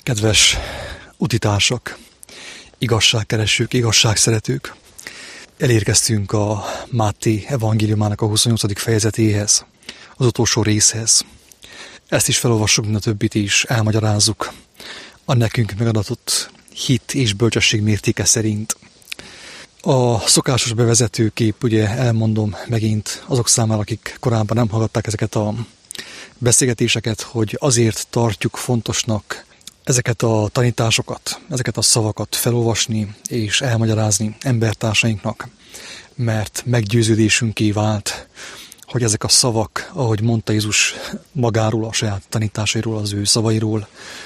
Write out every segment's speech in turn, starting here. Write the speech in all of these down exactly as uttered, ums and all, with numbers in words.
Kedves utitársak, igazságkeresők, igazságszeretők, elérkeztünk a Máté evangéliumának a huszonnyolcadik fejezetéhez, az utolsó részhez. Ezt is felolvassuk, mint a többit is, elmagyarázzuk a nekünk megadatott hit és bölcsesség mértéke szerint. A szokásos bevezetőkép, ugye elmondom megint azok számára, akik korábban nem hallgatták ezeket a beszélgetéseket, hogy azért tartjuk fontosnak ezeket a tanításokat, ezeket a szavakat felolvasni és elmagyarázni embertársainknak, mert meggyőződésünké vált, hogy ezek a szavak, ahogy mondta Jézus magáról, a saját tanításairól, az ő szavairól,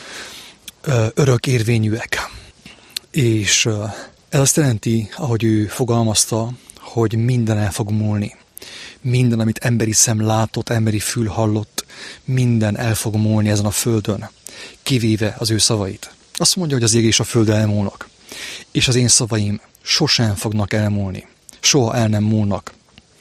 örök érvényűek. És ez azt jelenti, ahogy ő fogalmazta, hogy minden el fog múlni. Minden, amit emberi szem látott, emberi fül hallott, minden el fog múlni ezen a földön, kivéve az ő szavait. Azt mondja, hogy az ég és a föld elmúlnak, és az én szavaim sosem fognak elmúlni, soha el nem múlnak.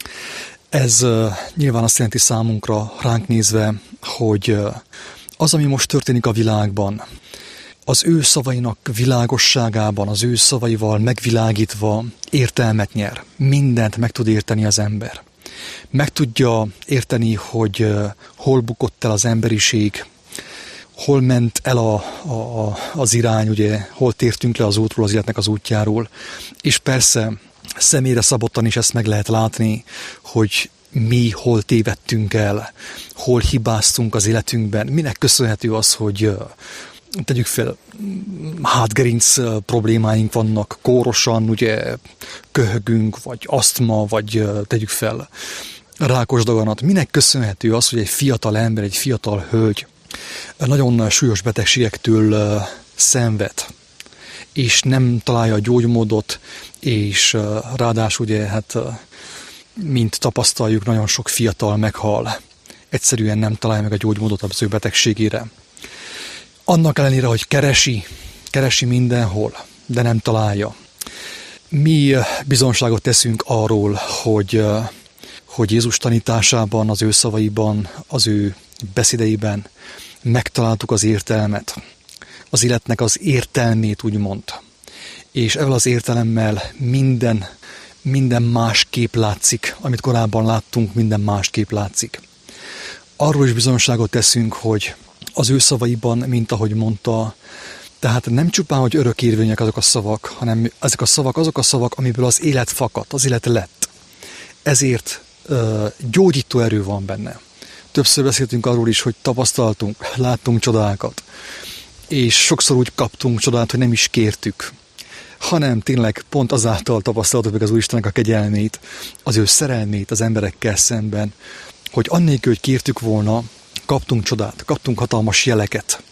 Ez uh, nyilván azt jelenti számunkra, ránk nézve, hogy uh, az, ami most történik a világban, az ő szavainak világosságában, az ő szavaival megvilágítva értelmet nyer. Mindent meg tud érteni az ember. Meg tudja érteni, hogy uh, hol bukott el az emberiség, hol ment el a, a, az irány, ugye, hol tértünk le az útról, az életnek az útjáról. És persze személyre szabottan is ezt meg lehet látni, hogy mi hol tévedtünk el, hol hibáztunk az életünkben. Minek köszönhető az, hogy uh, tegyük fel, hátgerinc problémáink vannak, kórosan, ugye, köhögünk, vagy asztma, vagy uh, tegyük fel, rákos daganat. Minek köszönhető az, hogy egy fiatal ember, egy fiatal hölgy nagyon súlyos betegségektől uh, szenved, és nem találja a gyógymódot, és uh, ráadásul ugye, hát, uh, mint tapasztaljuk, nagyon sok fiatal meghal. Egyszerűen nem találja meg a gyógymódot az ő betegségére. Annak ellenére, hogy keresi, keresi mindenhol, de nem találja. Mi uh, bizonságot teszünk arról, hogy, uh, hogy Jézus tanításában, az ő szavaiban, az ő beszédeiben megtaláltuk az értelmet, az életnek az értelmét, úgymond. És ezzel az értelemmel minden, minden másképp látszik, amit korábban láttunk, minden másképp látszik. Arról is bizonyságot teszünk, hogy az ő szavaiban, mint ahogy mondta, tehát nem csupán, hogy örökérvények azok a szavak, hanem ezek a szavak azok a szavak, amiből az élet fakadt, az élet lett. Ezért uh, gyógyító erő van benne. Többször beszéltünk arról is, hogy tapasztaltunk, láttunk csodákat, és sokszor úgy kaptunk csodát, hogy nem is kértük, hanem tényleg pont azáltal tapasztaltuk meg az Úristennek a kegyelmét, az ő szerelmét az emberekkel szemben, hogy annélkül, hogy kértük volna, kaptunk csodát, kaptunk hatalmas jeleket.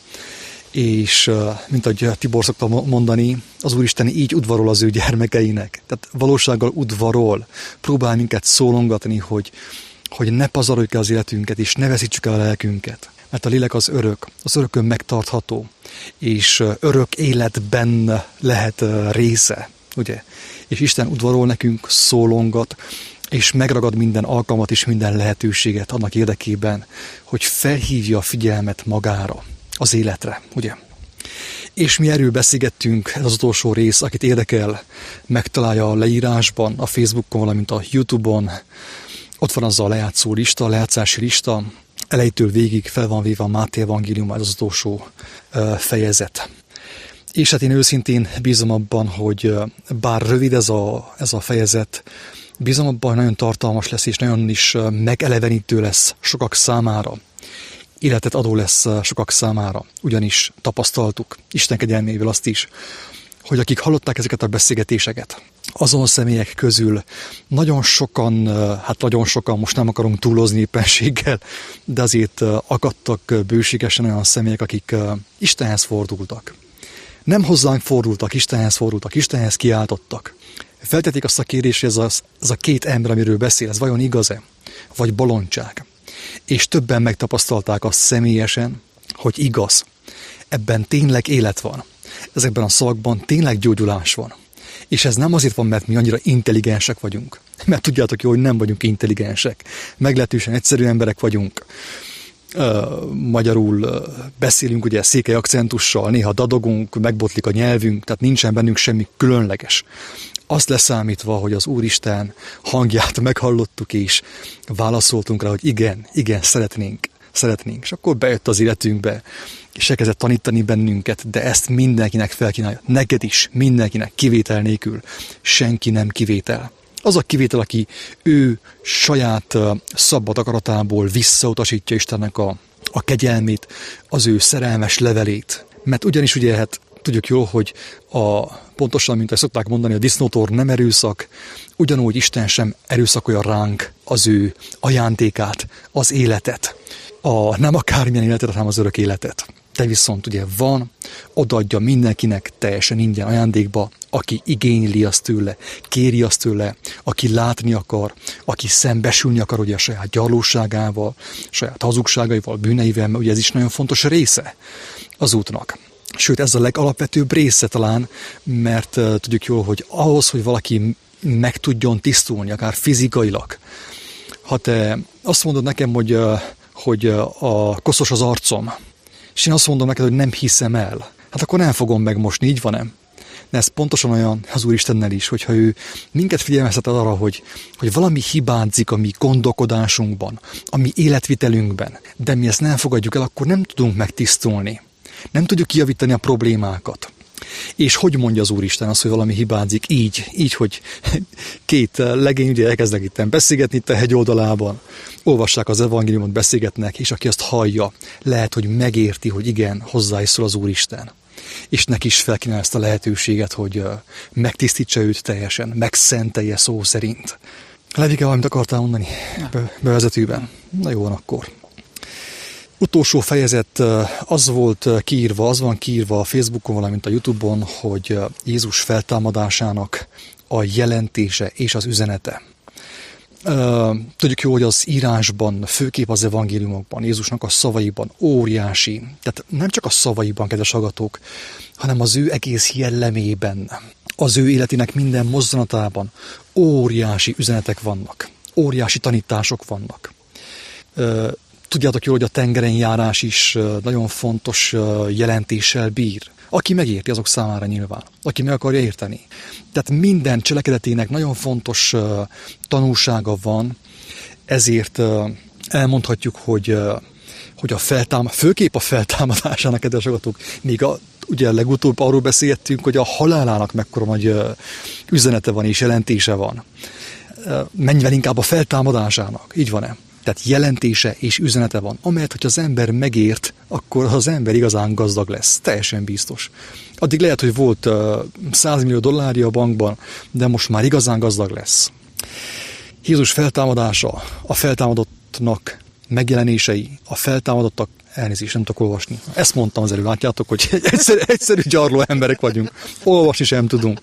És mint ahogy Tibor szokta mondani, az Úristen így udvarol az ő gyermekeinek. Tehát valósággal udvarol, próbál minket szólongatni, hogy hogy ne pazaroljuk el az életünket, és ne veszítsük el a lelkünket. Mert a lélek az örök, az örökön megtartható, és örök életben lehet része, ugye? És Isten udvarol nekünk, szólongat, és megragad minden alkalmat és minden lehetőséget annak érdekében, hogy felhívja a figyelmet magára, az életre, ugye? És mi erről beszélgettünk, ez az utolsó rész, akit érdekel, megtalálja a leírásban, a Facebookon, valamint a YouTube-on. Ott van az a lejátszó lista, a lejátszási lista, elejétől végig fel van véve a Máté evangélium, ez az utolsó uh, fejezet. És hát én őszintén bízom abban, hogy uh, bár rövid ez a, ez a fejezet, bízom abban, hogy nagyon tartalmas lesz, és nagyon is uh, megelevenítő lesz sokak számára. Életet adó lesz uh, sokak számára, ugyanis tapasztaltuk Isten kegyelmével azt is, hogy akik hallották ezeket a beszélgetéseket, azon személyek közül nagyon sokan, hát nagyon sokan, most nem akarunk túlozni éppenséggel, de azért akadtak bőségesen olyan személyek, akik Istenhez fordultak. Nem hozzánk fordultak, Istenhez fordultak, Istenhez kiáltottak. Feltették azt a kérdést, hogy ez a, ez a két ember, amiről beszél, ez vajon igaz-e? Vagy bolondság? És többen megtapasztalták azt személyesen, hogy igaz. Ebben tényleg élet van. Ezekben a szavakban tényleg gyógyulás van. És ez nem azért van, mert mi annyira intelligensek vagyunk. Mert tudjátok jó, hogy nem vagyunk intelligensek. Meglehetősen egyszerű emberek vagyunk. magyarul beszélünk, ugye székely akcentussal, néha dadogunk, megbotlik a nyelvünk, tehát nincsen bennünk semmi különleges. Azt leszámítva, hogy az Úristen hangját meghallottuk, és válaszoltunk rá, hogy igen, igen, szeretnénk, szeretnénk. És akkor bejött az életünkbe, és elkezdett tanítani bennünket, de ezt mindenkinek felkínálja. Neked is, mindenkinek, kivétel nélkül. Senki nem kivétel. Az a kivétel, aki ő saját szabad akaratából visszautasítja Istennek a, a kegyelmét, az ő szerelmes levelét. Mert ugyanis ugye, hát tudjuk jól, hogy a, pontosan, mint azt szokták mondani, a disznótor nem erőszak, ugyanúgy Isten sem erőszakolja ránk az ő ajándékát, az életet. A, nem akármilyen életet, hanem az örök életet. De viszont ugye van, odaadja mindenkinek teljesen ingyen ajándékba, aki igényli azt tőle, kéri azt tőle, aki látni akar, aki szembesülni akar ugye a saját gyarlóságával, saját hazugságaival, bűneivel, mert ugye ez is nagyon fontos része az útnak. Sőt, ez a legalapvetőbb része talán, mert uh, tudjuk jól, hogy ahhoz, hogy valaki meg tudjon tisztulni, akár fizikailag, ha te azt mondod nekem, hogy, uh, hogy uh, a koszos az arcom, és én azt mondom neked, hogy nem hiszem el, hát akkor nem fogom megmosni, így van-e? De ez pontosan olyan az Úristennel is, hogyha ő minket figyelmeztet arra, hogy, hogy valami hibázik a mi gondolkodásunkban, a mi életvitelünkben, de mi ezt nem fogadjuk el, akkor nem tudunk megtisztulni. Nem tudjuk kijavítani a problémákat. És hogy mondja az Úristen azt, hogy valami hibázik? Így, így, hogy két legény ugye elkezdnek itt beszélgetni itt a hegyoldalában, olvassák az evangéliumot, beszélgetnek, és aki azt hallja, lehet, hogy megérti, hogy igen, hozzá is szól az Úristen. És neki is felkínál ezt a lehetőséget, hogy megtisztítsa őt teljesen, megszentelje szó szerint. Levike, valamit akartál mondani Be- bevezetőben? Na jó van akkor. Utolsó fejezet az volt kiírva, az van kiírva a Facebookon, valamint a YouTube-on, hogy Jézus feltámadásának a jelentése és az üzenete. Tudjuk jó, hogy az írásban, főképp az evangéliumokban, Jézusnak a szavaiban óriási, tehát nem csak a szavaiban, kedves hallgatók, hanem az ő egész jellemében, az ő életének minden mozzanatában óriási üzenetek vannak, óriási tanítások vannak. Tudjátok jól, hogy a tengeren járás is nagyon fontos jelentéssel bír. Aki megérti, azok számára nyilván. Aki meg akarja érteni. Tehát minden cselekedetének nagyon fontos tanulsága van, ezért elmondhatjuk, hogy, hogy a feltámad, főképp a feltámadásának, kedves hallgatók, még a, ugye legutóbb arról beszéltünk, hogy a halálának mekkora nagy üzenete van és jelentése van. Menjvel inkább a feltámadásának, így van-e? Tehát jelentése és üzenete van, amelyet, hogyha az ember megért, akkor az ember igazán gazdag lesz. Teljesen biztos. Addig lehet, hogy volt száz millió dollárja a bankban, de most már igazán gazdag lesz. Jézus feltámadása, a feltámadottnak megjelenései, a feltámadottak, elnézést, nem tudok olvasni. Ezt mondtam az előbb, látjátok, hogy egyszerű, egyszerű gyarló emberek vagyunk. Olvasni sem tudunk.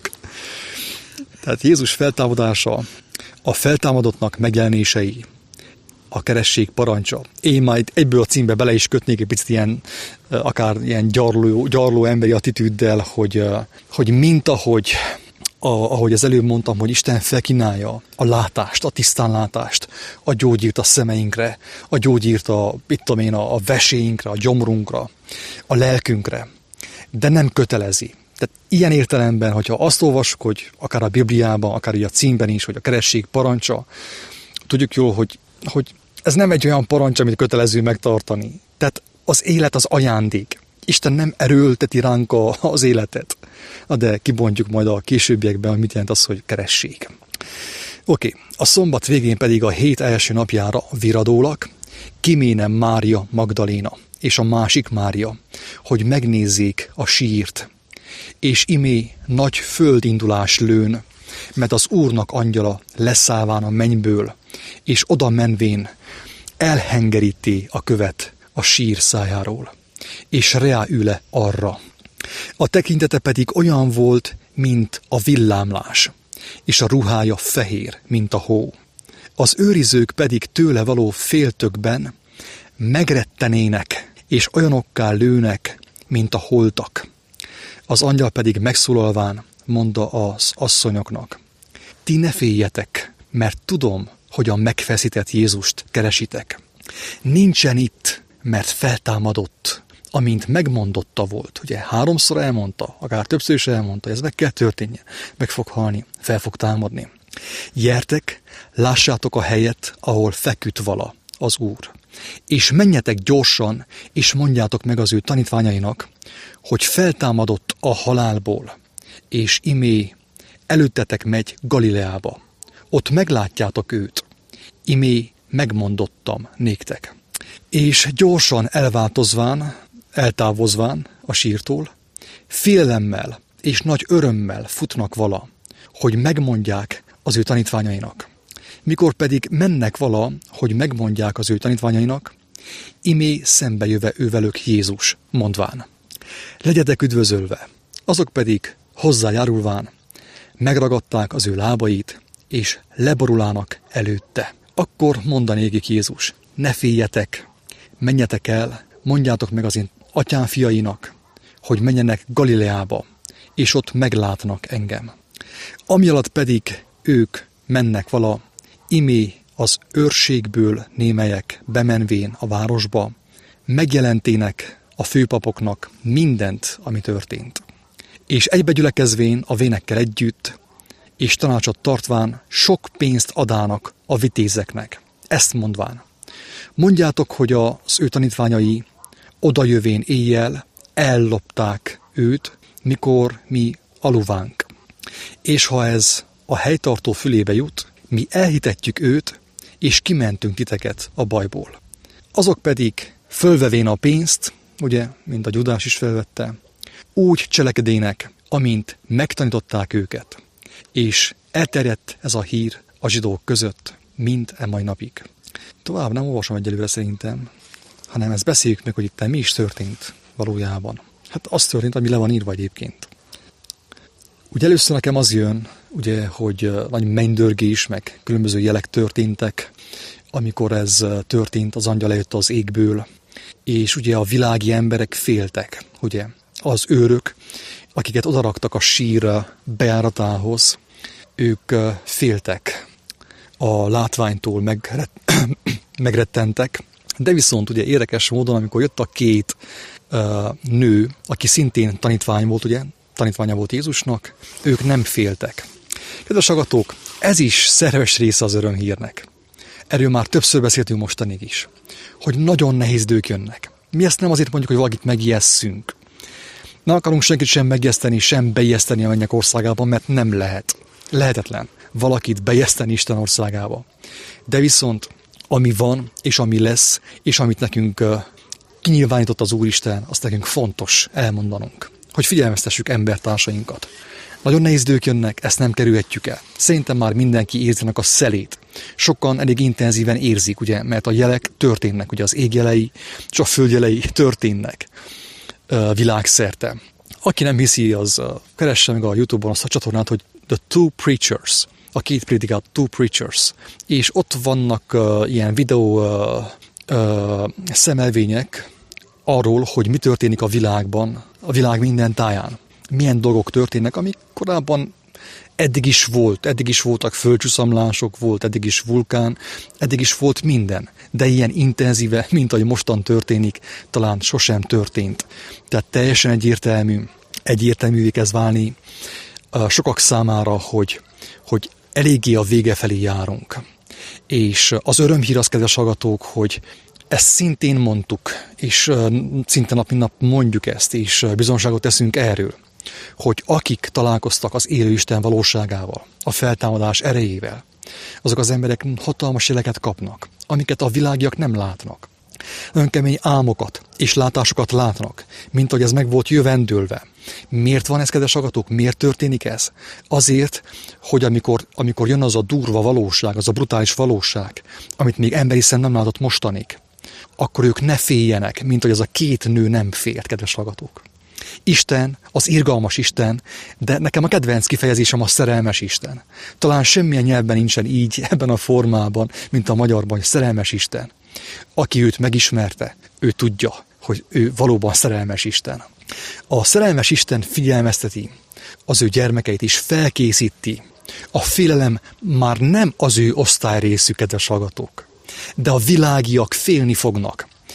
Tehát Jézus feltámadása, a feltámadottnak megjelenései, a keresség parancsa. Én majd egyből a címbe bele is kötnék egy picit ilyen, akár ilyen gyarló, gyarló emberi attitűddel, hogy, hogy mint ahogy, a, ahogy az előbb mondtam, hogy Isten felkínálja a látást, a tisztánlátást, a gyógyírt a szemeinkre, a gyógyírt a, itt tudom én, a, a veséinkre, a gyomrunkra, a lelkünkre, de nem kötelezi. Tehát ilyen értelemben, hogyha azt olvassuk, hogy akár a Bibliában, akár a címben is, hogy a keresség parancsa, tudjuk jól, hogy hogy ez nem egy olyan parancs, amit kötelező megtartani. Tehát az élet az ajándék. Isten nem erőlteti ránk az életet. De kibontjuk majd a későbbiekben, hogy mit jelent az, hogy keresség. Oké, okay. A szombat végén pedig a hét első napjára viradólag kiméne Mária Magdaléna és a másik Mária, hogy megnézzék a sírt. És imé nagy földindulás lőn, mert az Úrnak angyala leszállván a mennyből, és oda menvén elhengeríti a követ a sír szájáról, és reáüle arra. A tekintete pedig olyan volt, mint a villámlás, és a ruhája fehér, mint a hó. Az őrizők pedig tőle való féltökben megrettenének, és olyanokká lőnek, mint a holtak. Az angyal pedig megszólalván mondta az asszonyoknak: ti ne féljetek, mert tudom, hogy a megfeszített Jézust keresitek. Nincsen itt, mert feltámadott, amint megmondotta volt. Ugye háromszor elmondta, akár többször is elmondta, ez meg kell történjen, meg fog halni, fel fog támadni. Gyertek, lássátok a helyet, ahol feküdt vala az Úr. És menjetek gyorsan, és mondjátok meg az ő tanítványainak, hogy feltámadott a halálból, és imé előttetek megy Galileába. Ott meglátjátok őt. Imé megmondottam néktek. És gyorsan elváltozván, eltávozván a sírtól, félelemmel és nagy örömmel futnak vala, hogy megmondják az ő tanítványainak. Mikor pedig mennek vala, hogy megmondják az ő tanítványainak, imé szembejöve ővelük Jézus, mondván: legyetek üdvözölve. Azok pedig hozzájárulván megragadták az ő lábait, és leborulának előtte. Akkor mondanékik Jézus: ne féljetek, menjetek el, mondjátok meg az én atyám fiainak, hogy menjenek Galileába, és ott meglátnak engem. Ami alatt pedig ők mennek vala, imé az őrségből némelyek bemenvén a városba, megjelentének a főpapoknak mindent, ami történt. És egybegyülekezvén a vénekkel együtt, és tanácsot tartván sok pénzt adának a vitézeknek. Ezt mondván: mondjátok, hogy az ő tanítványai odajövén éjjel ellopták őt, mikor mi aluvánk. És ha ez a helytartó fülébe jut, mi elhitetjük őt, és kimentünk titeket a bajból. Azok pedig fölvevén a pénzt, ugye, mint a Judás is felvette, úgy cselekedének, amint megtanították őket, és elterjedt ez a hír a zsidók között, mind e mai napig. Tovább nem olvasom egyelőre szerintem, hanem ezt beszéljük meg, hogy itt mi is történt valójában. Hát az történt, ami le van írva egyébként. Ugye először nekem az jön, ugye, hogy nagy mennydörgés, meg különböző jelek történtek, amikor ez történt, az angyal lejött az égből, és ugye a világi emberek féltek, ugye, az őrök, akiket odaraktak a sír bejáratához, ők féltek a látványtól, megret, megrettentek, de viszont ugye érdekes módon, amikor jött a két uh, nő, aki szintén tanítvány volt, ugye, tanítványa volt Jézusnak, ők nem féltek. Kedves hallgatók, ez is szerves része az örömhírnek. Erről már többször beszéltünk mostanig is, hogy nagyon nehéz idők jönnek. Mi ezt nem azért mondjuk, hogy valakit megijesszünk. Nem akarunk senkit sem megijeszteni, sem beijeszteni a mennyek országában, mert nem lehet. Lehetetlen valakit beijeszteni Isten országába. De viszont ami van, és ami lesz, és amit nekünk uh, kinyilvánított az Úristen, azt nekünk fontos elmondanunk. Hogy figyelmeztessük embertársainkat. Nagyon nehéz idők jönnek, ezt nem kerülhetjük el. Szerintem már mindenki érzi ennek a szelét. Sokan elég intenzíven érzik, ugye, mert a jelek történnek, ugye az égjelei és a földjelei történnek uh, világszerte. Aki nem hiszi, az uh, keresse meg a YouTube-on azt a csatornát, hogy The Two Preachers, a két prédikát, Two Preachers, és ott vannak uh, ilyen videó uh, uh, szemelvények arról, hogy mi történik a világban, a világ minden táján. Milyen dolgok történnek, amik korábban eddig is volt, eddig is voltak földcsúszamlások, volt eddig is vulkán, eddig is volt minden, de ilyen intenzíve, mint ahogy mostan történik, talán sosem történt. Tehát teljesen egyértelmű, egyértelművé kezd válni uh, sokak számára, hogy, hogy eléggé a vége felé járunk. És az örömhír az, kedves hallgatók, hogy ezt szintén mondtuk, és uh, szinte nap mint nap mondjuk ezt, és uh, bizonságot teszünk erről, hogy akik találkoztak az élő Isten valóságával, a feltámadás erejével, azok az emberek hatalmas jeleket kapnak, amiket a világiak nem látnak. Nagyon kemény álmokat és látásokat látnak, mint hogy ez meg volt jövendőlve. Miért van ez, kedves hallgatók? Miért történik ez? Azért, hogy amikor, amikor jön az a durva valóság, az a brutális valóság, amit még emberi szem nem látott mostanig, akkor ők ne féljenek, mint hogy ez a két nő nem félt, kedves hallgatók. Isten, az irgalmas Isten, de nekem a kedvenc kifejezésem a szerelmes Isten. Talán semmilyen nyelvben nincsen így, ebben a formában, mint a magyarban, hogy szerelmes Isten. Aki őt megismerte, ő tudja, hogy ő valóban szerelmes Isten. A szerelmes Isten figyelmezteti az ő gyermekeit is, felkészíti. A félelem már nem az ő osztályrészű, kedves hallgatók, de a világiak félni fognak.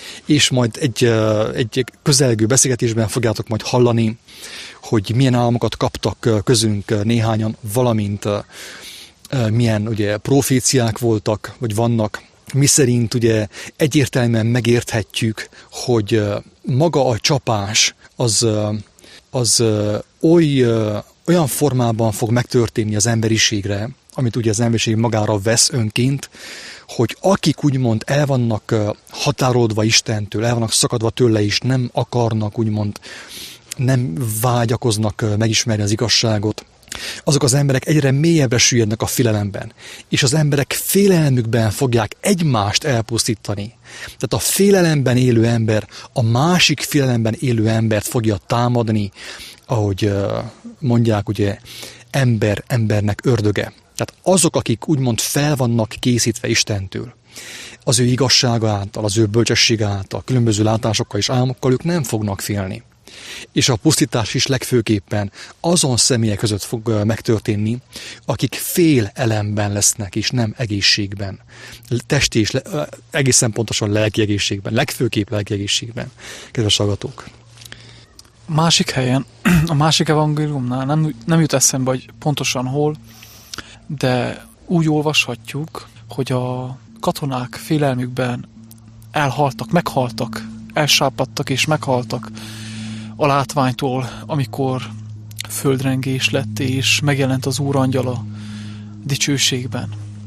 És majd egy, egy közelgő beszélgetésben fogjátok majd hallani, hogy milyen álmokat kaptak közünk néhányan, valamint milyen ugye proféciák voltak, vagy vannak, miszerint ugye egyértelműen megérthetjük, hogy maga a csapás az, az oly, olyan formában fog megtörténni az emberiségre, amit ugye az emberiség magára vesz önként, hogy akik úgymond el vannak határolódva Istentől, el vannak szakadva tőle is, nem akarnak úgymond, nem vágyakoznak megismerni az igazságot, azok az emberek egyre mélyebbre süllyednek a félelemben, és az emberek félelmükben fogják egymást elpusztítani. Tehát a félelemben élő ember a másik félelemben élő embert fogja támadni, ahogy mondják, ugye, ember embernek ördöge. Tehát azok, akik úgymond fel vannak készítve Istentől, az ő igazsága által, az ő bölcsessége által, különböző látásokkal és álmokkal ők nem fognak félni. És a pusztítás is legfőképpen azon személyek között fog megtörténni, akik félelemben lesznek, és nem egészségben. Testi és le, egészen pontosan lelki egészségben, legfőképp lelki egészségben. Kedves hallgatók! Másik helyen, a másik evangéliumnál nem, nem jut eszembe, hogy pontosan hol, de úgy olvashatjuk, hogy a katonák félelmükben elhaltak, meghaltak, elsápadtak és meghaltak a látványtól, amikor földrengés lett, és megjelent az Úr angyala dicsőségben.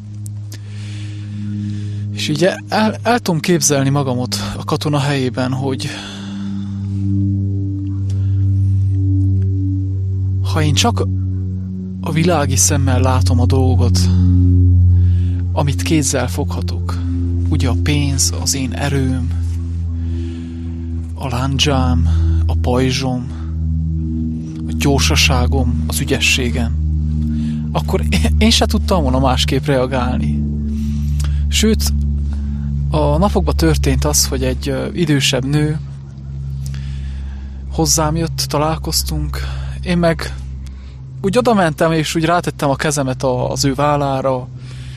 És így el, el tudom képzelni magamot a katona helyében, hogy ha én csak a világi szemmel látom a dolgot, amit kézzel foghatok, ugye a pénz, az én erőm, a lándzsám, a pajzsom, a gyorsaságom, az ügyességem, akkor én se tudtam volna másképp reagálni. Sőt, a napokban történt az, hogy egy idősebb nő hozzám jött, találkoztunk, én meg úgy oda mentem, és úgy rátettem a kezemet az ő vállára.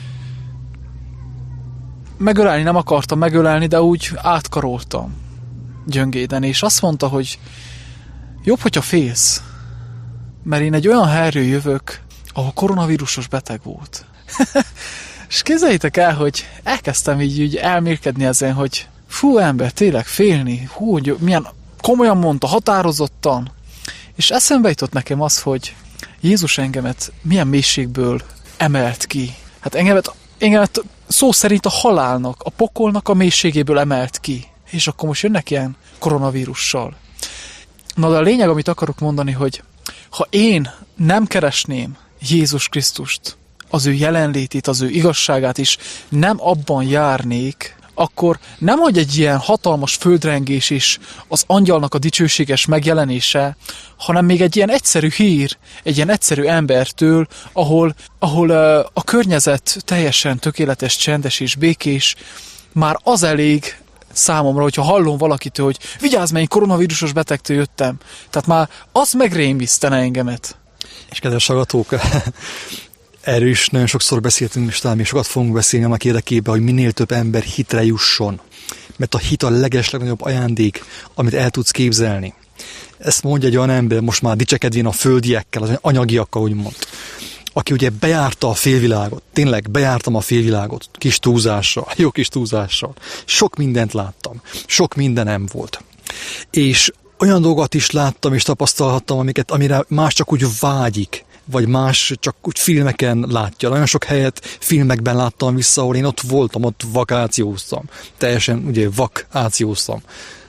Megölelni nem akartam megölelni, de úgy átkaroltam gyöngéden, és azt mondta, hogy jobb, hogyha félsz, mert én egy olyan helyről jövök, ahol koronavírusos beteg volt. És képzeljétek el, hogy elkezdtem így, így elmélkedni ezen, hogy fú, ember, tényleg félni, hú, hogy milyen komolyan mondta, határozottan, és eszembe jutott nekem az, hogy Jézus engemet milyen mélységből emelt ki. Hát engemet, engemet szó szerint a halálnak, a pokolnak a mélységéből emelt ki. És akkor most jönnek ilyen koronavírussal. Na de a lényeg, amit akarok mondani, hogy ha én nem keresném Jézus Krisztust, az ő jelenlétét, az ő igazságát is, nem abban járnék, akkor nem hogy egy ilyen hatalmas földrengés is az angyalnak a dicsőséges megjelenése, hanem még egy ilyen egyszerű hír, egy ilyen egyszerű embertől, ahol, ahol a környezet teljesen tökéletes, csendes és békés, már az elég számomra, hogyha hallom valakitől, hogy vigyázz, mert én koronavírusos betegtől jöttem. Tehát már az megrémisztene engemet. És kedves hallgatók, erről is nagyon sokszor beszéltünk, és talán még sokat fogunk beszélni annak érdekében, hogy minél több ember hitre jusson. Mert a hit a legeslegnagyobb ajándék, amit el tudsz képzelni. Ezt mondja egy olyan ember, most már dicsekedvén a földiekkel, az anyagiakkal úgymond, aki ugye bejárta a félvilágot, tényleg bejártam a félvilágot, kis túlzással, jó kis túlzással. Sok mindent láttam, sok mindenem volt. És olyan dolgot is láttam és tapasztalhattam, amiket, amire más csak úgy vágyik, vagy más csak úgy filmeken látja. Nagyon sok helyet filmekben láttam vissza, ahol én ott voltam, ott vakációztam. Teljesen ugye vakációztam.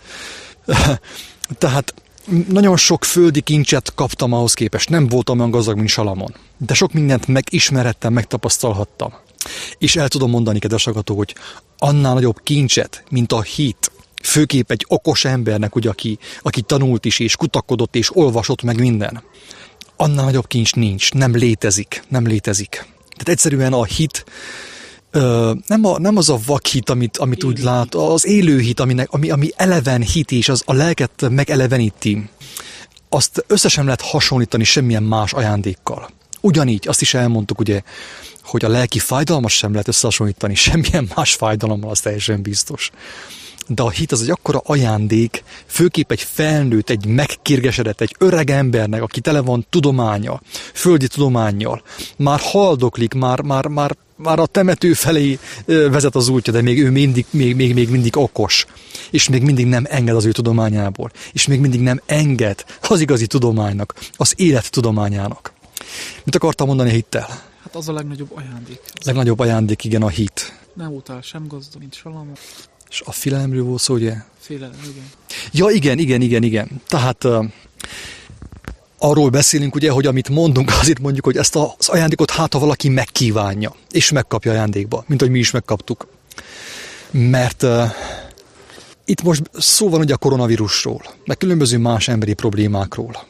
Tehát nagyon sok földi kincset kaptam ahhoz képest. Nem voltam olyan gazdag, mint Salamon. De sok mindent megismerhettem, megtapasztalhattam. És el tudom mondani, kedves hallgató, hogy annál nagyobb kincset, mint a hit, főképp egy okos embernek, ugye, aki, aki tanult is, és kutakodott, és olvasott meg minden. Annál nagyobb kincs nincs, nem létezik, nem létezik. Tehát egyszerűen a hit, ö, nem, a, nem az a vakhit, amit, amit úgy lát, az élő hit, aminek, ami, ami eleven hit, és az a lelket megeleveníti, azt össze sem lehet hasonlítani semmilyen más ajándékkal. Ugyanígy, azt is elmondtuk, ugye, hogy a lelki fájdalmat sem lehet összehasonlítani semmilyen más fájdalommal, az teljesen biztos. De a hit az egy akkora ajándék, főképp egy felnőtt, egy megkérgesedett, egy öreg embernek, aki tele van tudománya, földi tudománnyal. Már haldoklik, már, már, már, már a temető felé vezet az útja, de még ő mindig, még, még, még mindig okos. És még mindig nem enged az ő tudományából. És még mindig nem enged az igazi tudománynak, az élet tudományának. Mit akartam mondani a hittel? Hát az a legnagyobb ajándék. A legnagyobb ajándék, igen, a hit. Nem voltál sem gazdag, mint Salamon. És a félelemről volt szó, ugye? Félelem, igen. Ja, igen, igen, igen, igen. Tehát uh, arról beszélünk, ugye, hogy amit mondunk, azért mondjuk, hogy ezt az ajándékot hát, ha valaki megkívánja, és megkapja ajándékba, mint hogy mi is megkaptuk. Mert uh, itt most szó van ugye a koronavírusról, meg különböző más emberi problémákról.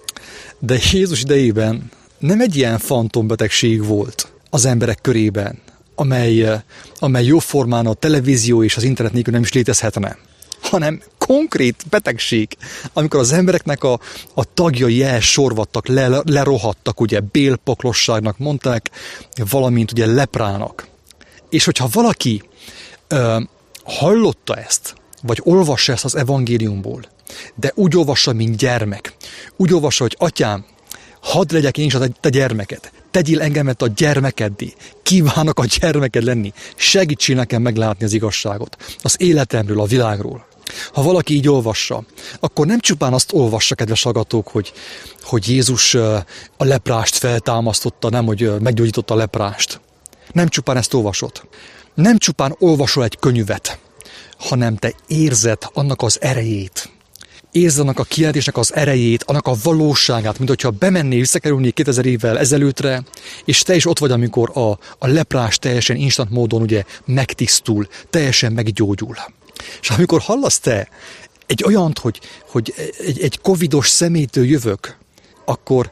De Jézus idejében nem egy ilyen fantombetegség volt az emberek körében, amely, amely jóformán a televízió és az internet nélkül nem is létezhetne, hanem konkrét betegség, amikor az embereknek a, a tagjai elsorvadtak, le, lerohadtak, ugye bélpoklosságnak mondták, valamint ugye leprának. És hogyha valaki ö, hallotta ezt, vagy olvassa ezt az evangéliumból, de úgy olvassa, mint gyermek, úgy olvassa, hogy atyám, hadd legyek én is a te gyermeked, tegyél engemet a gyermekeddé, kívánok a gyermeked lenni, segítsél nekem meglátni az igazságot, az életemről, a világról. Ha valaki így olvassa, akkor nem csupán azt olvassa, kedves hallgatók, hogy, hogy Jézus a leprást feltámasztotta, nem, hogy meggyógyította a leprást. Nem csupán ezt olvasod. Nem csupán olvasol egy könyvet, hanem te érzed annak az erejét. Érzed annak a kijelentésnek az erejét, annak a valóságát, mint hogyha bemennél, visszakerülnél kétezer évvel ezelőttre, és te is ott vagy, amikor a, a leprás teljesen instant módon ugye megtisztul, teljesen meggyógyul. És amikor hallasz te egy olyant, hogy, hogy egy, egy covidos személytől jövök, akkor,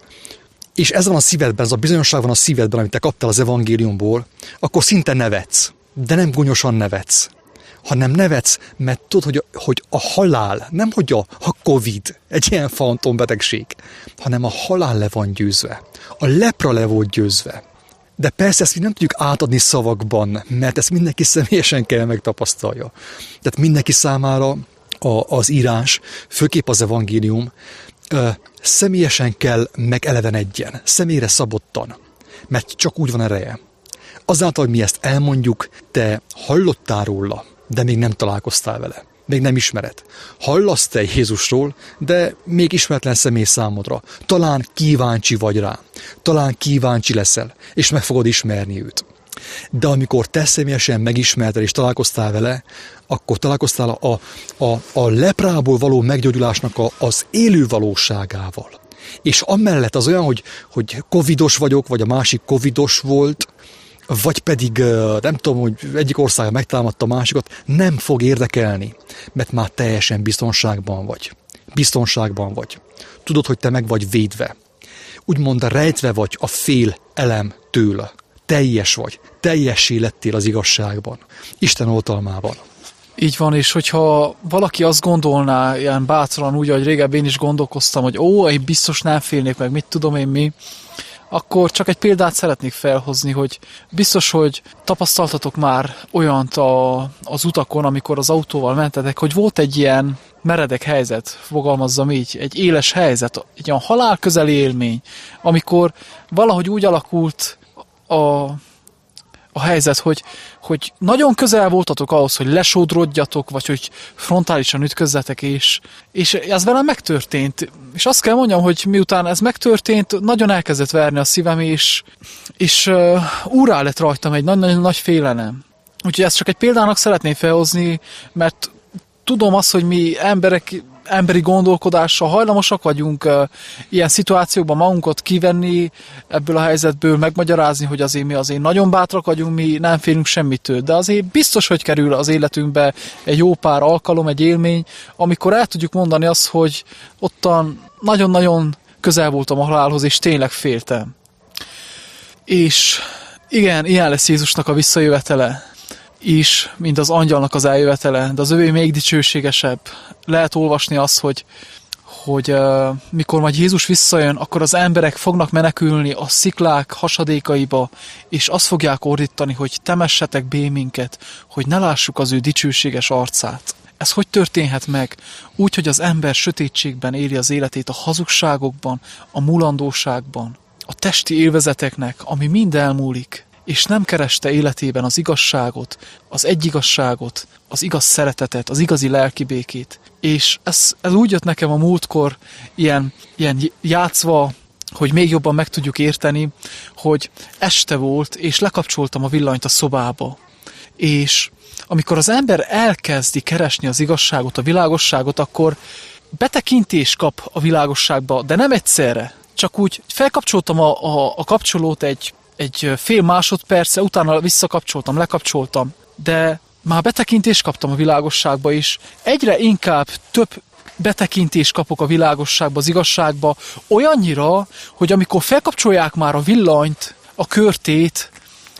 és ez van a szívedben, ez a bizonyosság van a szívedben, amit te kaptál az evangéliumból, akkor szinte nevetsz, de nem gonyosan nevetsz, hanem nevetsz, mert tudod, hogy a, hogy a halál, nem hogy a, a Covid, egy ilyen fantombetegség, hanem a halál le van győzve, a lepra le volt győzve. De persze ezt nem tudjuk átadni szavakban, mert ezt mindenki személyesen kell megtapasztalja. Tehát mindenki számára a, az írás, főképp az evangélium, ö, személyesen kell megelevenedjen, személyre szabottan, mert csak úgy van ereje. Azáltal, hogy mi ezt elmondjuk, te hallottál róla, de még nem találkoztál vele. Még nem ismered. Hallasz te Jézusról, de még ismeretlen személy számodra. Talán kíváncsi vagy rá. Talán kíváncsi leszel, és meg fogod ismerni őt. De amikor te személyesen megismerted és találkoztál vele, akkor találkoztál a, a, a leprából való meggyógyulásnak a, az élő valóságával. És amellett az olyan, hogy, hogy covidos vagyok, vagy a másik covidos volt, vagy pedig nem tudom, hogy egyik ország megtámadta a másikat, nem fog érdekelni, mert már teljesen biztonságban vagy. Biztonságban vagy. Tudod, hogy te meg vagy védve. Úgymond rejtve vagy a fél elemtől. Teljes vagy. Teljessé lettél az igazságban. Isten oltalmában. Így van, és hogyha valaki azt gondolná, ilyen bátran úgy, ahogy régebben én is gondolkoztam, hogy ó, én biztos nem félnék meg, mit tudom én mi, akkor csak egy példát szeretnék felhozni, hogy biztos, hogy tapasztaltatok már olyant a, az utakon, amikor az autóval mentetek, hogy volt egy ilyen meredek helyzet, fogalmazzam így, egy éles helyzet, egy olyan halálközeli élmény, amikor valahogy úgy alakult a, a helyzet, hogy, hogy nagyon közel voltatok ahhoz, hogy lesodrodjatok, vagy hogy frontálisan ütközzetek, és, és ez velem megtörtént. És azt kell mondjam, hogy miután ez megtörtént, nagyon elkezdett verni a szívem, és, és uh, úrrá lett rajtam egy nagy-nagyon nagy félelem. Úgyhogy ezt csak egy példának szeretném felhozni, mert tudom azt, hogy mi emberek, emberi gondolkodással hajlamosak vagyunk uh, ilyen szituációkban magunkat kivenni ebből a helyzetből, megmagyarázni, hogy azért mi azért nagyon bátrak vagyunk, mi nem félünk semmitől, de azért biztos, hogy kerül az életünkbe egy jó pár alkalom, egy élmény, amikor el tudjuk mondani azt, hogy ottan nagyon-nagyon közel voltam a halálhoz, és tényleg féltem. És igen, ilyen lesz Jézusnak a visszajövetele is, mint az angyalnak az eljövetele, de az övé még dicsőségesebb. Lehet olvasni azt, hogy, hogy uh, mikor majd Jézus visszajön, akkor az emberek fognak menekülni a sziklák hasadékaiba, és azt fogják ordítani, hogy temessetek bé minket, hogy ne lássuk az ő dicsőséges arcát. Ez hogy történhet meg? Úgy, hogy az ember sötétségben éli az életét, a hazugságokban, a mulandóságban, a testi élvezeteknek, ami mind elmúlik, és nem kereste életében az igazságot, az egyigazságot, az igaz szeretetet, az igazi lelki békét. És ez, ez úgy jött nekem a múltkor, ilyen, ilyen játszva, hogy még jobban meg tudjuk érteni, hogy este volt, és lekapcsoltam a villanyt a szobába. És amikor az ember elkezdi keresni az igazságot, a világosságot, akkor betekintést kap a világosságba, de nem egyszerre. Csak úgy felkapcsoltam a, a, a kapcsolót egy, egy fél másodperce, utána visszakapcsoltam, lekapcsoltam, de már betekintést kaptam a világosságba is. Egyre inkább több betekintést kapok a világosságba, az igazságba, olyannyira, hogy amikor felkapcsolják már a villanyt, a körtét,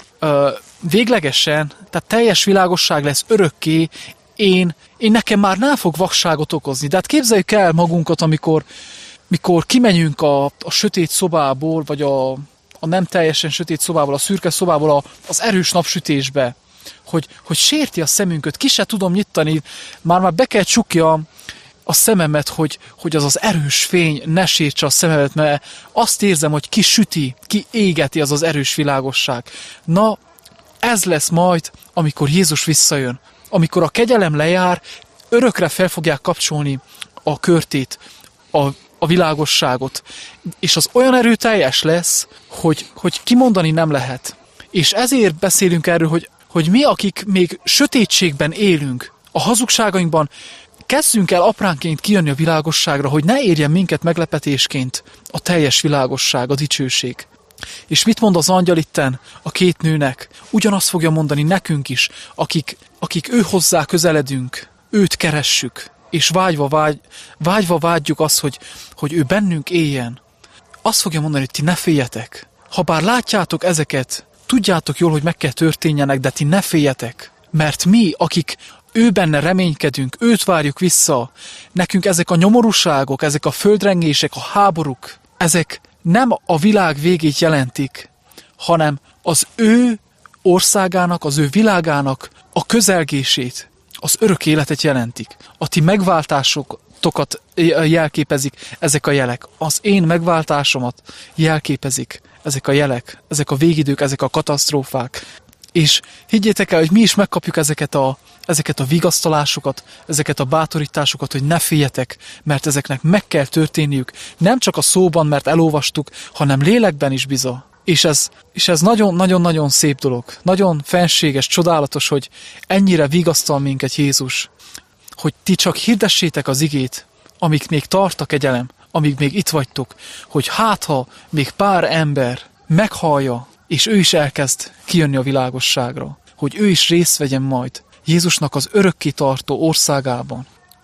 véglegesen, tehát teljes világosság lesz örökké, én, én nekem már nem fog vakságot okozni. De hát képzeljük el magunkat, amikor mikor kimenjünk a, a sötét szobából, vagy a, a nem teljesen sötét szobából, a szürke szobából a, az erős napsütésbe, hogy, hogy sérti a szemünket, ki se tudom nyitani, már-már be kell csukja a szememet, hogy, hogy az az erős fény ne sértse a szememet, mert azt érzem, hogy ki süti, ki égeti az az erős világosság. Na, ez lesz majd, amikor Jézus visszajön. Amikor a kegyelem lejár, örökre fel fogják kapcsolni a körtét, a, a világosságot. És az olyan erőteljes lesz, hogy, hogy kimondani nem lehet. És ezért beszélünk erről, hogy, hogy mi, akik még sötétségben élünk, a hazugságainkban, kezdjünk el apránként kijönni a világosságra, hogy ne érjen minket meglepetésként a teljes világosság, a dicsőség. És mit mond az angyal itten a két nőnek? Ugyanazt fogja mondani nekünk is, akik, akik ő hozzá közeledünk, őt keressük, és vágyva, vágy, vágyva vágyjuk azt, hogy, hogy ő bennünk éljen. Azt fogja mondani, hogy ti ne féljetek. Habár látjátok ezeket, tudjátok jól, hogy meg kell történjenek, de ti ne féljetek. Mert mi, akik ő benne reménykedünk, őt várjuk vissza, nekünk ezek a nyomorúságok, ezek a földrengések, a háborúk, ezek nem a világ végét jelentik, hanem az ő országának, az ő világának a közelgését, az örök életet jelentik. A ti megváltásotokat jelképezik ezek a jelek. Az én megváltásomat jelképezik ezek a jelek, ezek a végidők, ezek a katasztrófák. És higgyétek el, hogy mi is megkapjuk ezeket a, ezeket a vigasztalásokat, ezeket a bátorításokat, hogy ne féljetek, mert ezeknek meg kell történniük. Nem csak a szóban, mert elolvastuk, hanem lélekben is biza. És ez, és ez nagyon-nagyon-nagyon szép dolog. Nagyon fenséges, csodálatos, hogy ennyire vigasztal minket Jézus, hogy ti csak hirdessétek az igét, amíg még tart a kegyelem, amíg még itt vagytok, hogy hát ha még pár ember meghallja, és ő is elkezd kijönni a világosságra, hogy ő is részt vegyen majd Jézusnak az örökké tartó országában.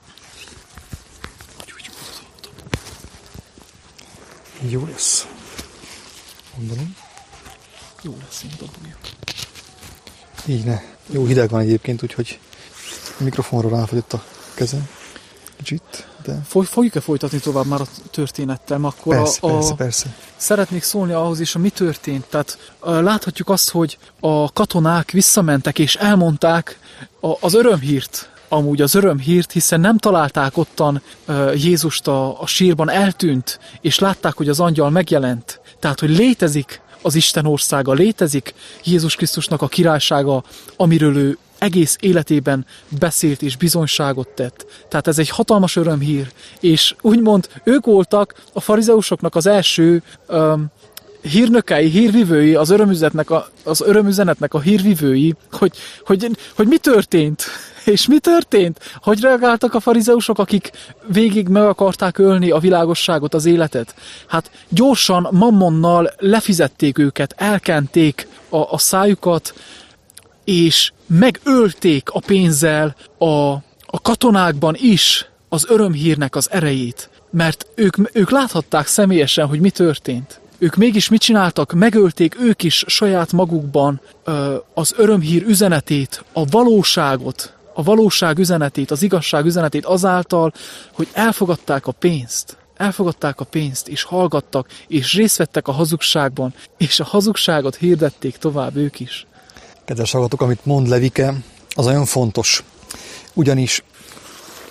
Jó lesz. Mondom. Jó lesz, én dobulja. Így ne. Jó hideg van egyébként, úgyhogy a mikrofonról ráfagyott a kezem. Kicsit, de... Fogjuk-e folytatni tovább már a történettel? Akkor persze, a, a... persze, persze. Szeretnék szólni ahhoz is, hogy mi történt. Tehát uh, láthatjuk azt, hogy a katonák visszamentek és elmondták a, az örömhírt, amúgy az örömhírt, hiszen nem találták ottan uh, Jézust a, a sírban, eltűnt, és látták, hogy az angyal megjelent. Tehát, hogy létezik az Isten országa, létezik Jézus Krisztusnak a királysága, amiről ő egész életében beszélt és bizonyságot tett. Tehát ez egy hatalmas örömhír, és úgymond ők voltak a farizeusoknak az első um, hírnökei, hírvivői, az örömüzenetnek a, az örömüzenetnek a hírvivői, hogy, hogy, hogy mi történt, és mi történt, hogy reagáltak a farizeusok, akik végig meg akarták ölni a világosságot, az életet. Hát gyorsan mammonnal lefizették őket, elkenték a, a szájukat, és megölték a pénzzel a, a katonákban is az örömhírnek az erejét, mert ők, ők láthatták személyesen, hogy mi történt. Ők mégis mit csináltak? Megölték ők is saját magukban ö, az örömhír üzenetét, a valóságot, a valóság üzenetét, az igazság üzenetét azáltal, hogy elfogadták a pénzt. Elfogadták a pénzt, és hallgattak, és részt vettek a hazugságban, és a hazugságot hirdették tovább ők is. Kedves hallgatók, amit mond Levike, az nagyon fontos. Ugyanis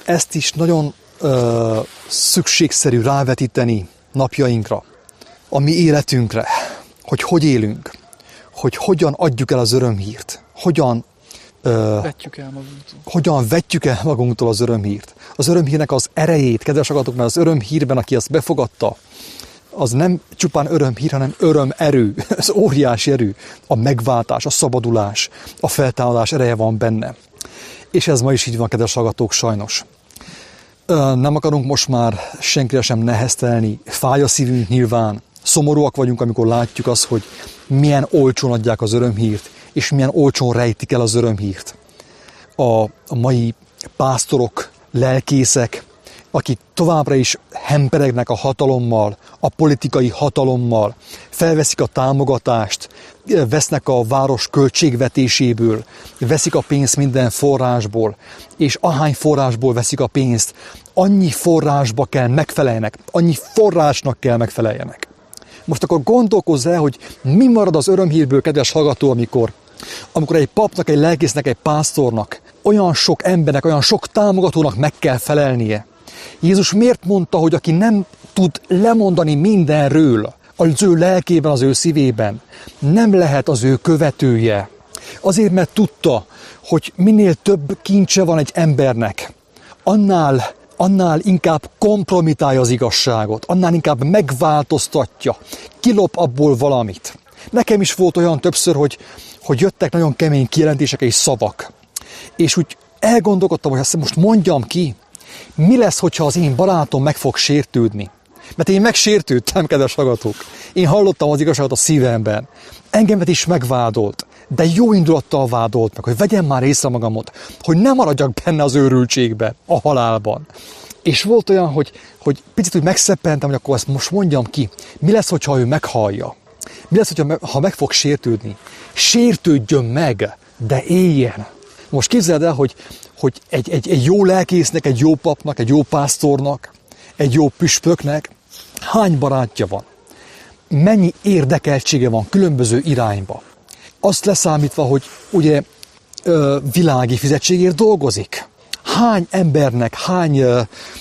ezt is nagyon ö, szükségszerű rávetíteni napjainkra, a mi életünkre, hogy hogy élünk, hogy hogyan adjuk el az örömhírt, hogyan ö, vetjük el magunktól. hogyan vetjük el magunktól az örömhírt. Az örömhírnek az erejét, kedves hallgatók, mert az örömhírben, aki azt befogadta, az nem csupán örömhír, hanem örömerő, az óriási erő, a megváltás, a szabadulás, a feltámadás ereje van benne. És ez ma is így van, kedves hallgatók, sajnos. Nem akarunk most már senkire sem neheztelni, fáj a szívünk nyilván, szomorúak vagyunk, amikor látjuk azt, hogy milyen olcsón adják az örömhírt, és milyen olcsón rejtik el az örömhírt. A, a mai pásztorok, lelkészek, akik továbbra is hemperegnek a hatalommal, a politikai hatalommal, felveszik a támogatást, vesznek a város költségvetéséből, veszik a pénzt minden forrásból, és ahány forrásból veszik a pénzt, annyi forrásba kell megfeleljenek, annyi forrásnak kell megfeleljenek. Most akkor gondolkozz el, hogy mi marad az örömhírből, kedves hallgató, amikor, amikor egy papnak, egy lelkésznek, egy pásztornak, olyan sok embernek, olyan sok támogatónak meg kell felelnie. Jézus miért mondta, hogy aki nem tud lemondani mindenről, az ő lelkében, az ő szívében, nem lehet az ő követője? Azért, mert tudta, hogy minél több kincse van egy embernek, annál, annál inkább kompromitálja az igazságot, annál inkább megváltoztatja, kilop abból valamit. Nekem is volt olyan többször, hogy, hogy jöttek nagyon kemény kijelentések és szavak. És úgy elgondolkodtam, hogy ezt most mondjam ki, mi lesz, hogyha az én barátom meg fog sértődni? Mert én megsértődtem, kedves hallgatók. Én hallottam az igazságot a szívemben. Engemet is megvádolt, de jó indulattal vádolt meg, hogy vegyem már észre magamot, hogy ne maradjak benne az őrültségben, a halálban. És volt olyan, hogy, hogy picit úgy megszeppentem, hogy akkor ezt most mondjam ki. Mi lesz, hogyha ő meghallja? Mi lesz, hogyha ha meg fog sértődni? Sértődjön meg, de éljen. Most képzeld el, hogy, hogy egy, egy, egy jó lelkésznek, egy jó papnak, egy jó pásztornak, egy jó püspöknek hány barátja van? Mennyi érdekeltsége van különböző irányba? Azt leszámítva, hogy ugye ö, világi fizetségért dolgozik. Hány embernek, hány, ö,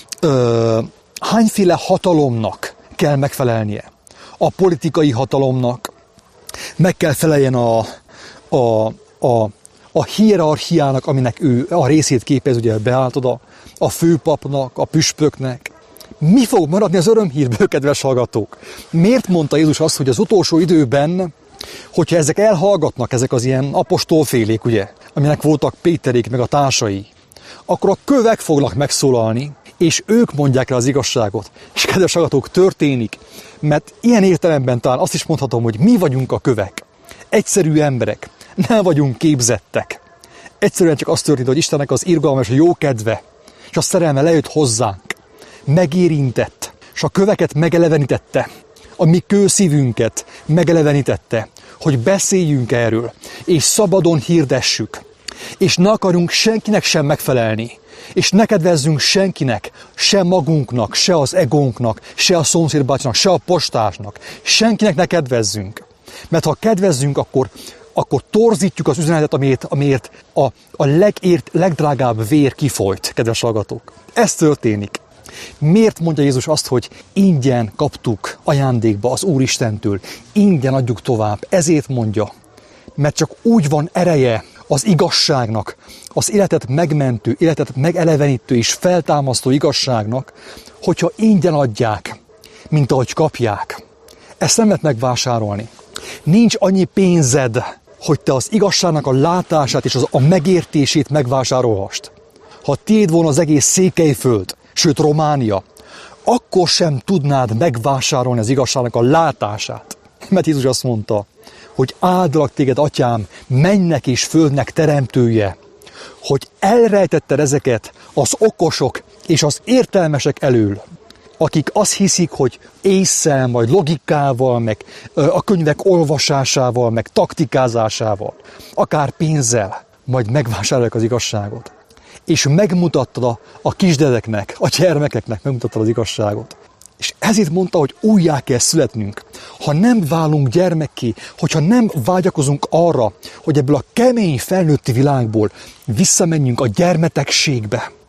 ö, hányféle hatalomnak kell megfelelnie? A politikai hatalomnak meg kell feleljen a, a, a, a hierarchiának, aminek ő a részét képez, ugye beállt oda, a főpapnak, a püspöknek. Mi fog maradni az örömhírből, kedves hallgatók? Miért mondta Jézus azt, hogy az utolsó időben, hogyha ezek elhallgatnak, ezek az ilyen apostolfélék, ugye, aminek voltak Péterék meg a társai, akkor a kövek fognak megszólalni, és ők mondják el az igazságot. És kedves hallgatók, történik, mert ilyen értelemben talán azt is mondhatom, hogy mi vagyunk a kövek. Egyszerű emberek, nem vagyunk képzettek. Egyszerűen csak az történt, hogy Istennek az irgalmas, a jó kedve, és a szerelme lejött hozzánk, megérintett, és a köveket megelevenítette, a mi kőszívünket megelevenítette, hogy beszéljünk erről, és szabadon hirdessük, és ne akarjunk senkinek sem megfelelni, és ne kedvezzünk senkinek, se magunknak, se az egónknak, se a szomszédbácsinak, se a postásnak, senkinek ne kedvezzünk. Mert ha kedvezzünk, akkor, akkor torzítjuk az üzenetet, amiért, amiért a, a legért, legdrágább vér kifolyt, kedves hallgatók. Ez történik. Miért mondja Jézus azt, hogy ingyen kaptuk ajándékba az Úristentől, ingyen adjuk tovább? Ezért mondja, mert csak úgy van ereje az igazságnak, az életet megmentő, életet megelevenítő és feltámasztó igazságnak, hogyha ingyen adják, mint ahogy kapják. Ezt nem lehet megvásárolni. Nincs annyi pénzed, hogy te az igazságnak a látását és az, a megértését megvásárolhast. Ha tiéd volna az egész Székelyföld, sőt Románia, akkor sem tudnád megvásárolni az igazságnak a látását. Mert Jézus azt mondta, hogy áldalak téged, atyám, mennek és földnek teremtője, hogy elrejtetted ezeket az okosok és az értelmesek elől, akik azt hiszik, hogy ésszel, majd logikával, meg a könyvek olvasásával, meg taktikázásával, akár pénzzel, majd megvásárolják az igazságot. És megmutattad a, a kisdedeknek, a gyermekeknek, megmutattad az igazságot. És ezért mondta, hogy újjá kell születnünk. Ha nem válunk gyermekké, hogyha nem vágyakozunk arra, hogy ebből a kemény felnőtti világból visszamenjünk a gyermetegségbe,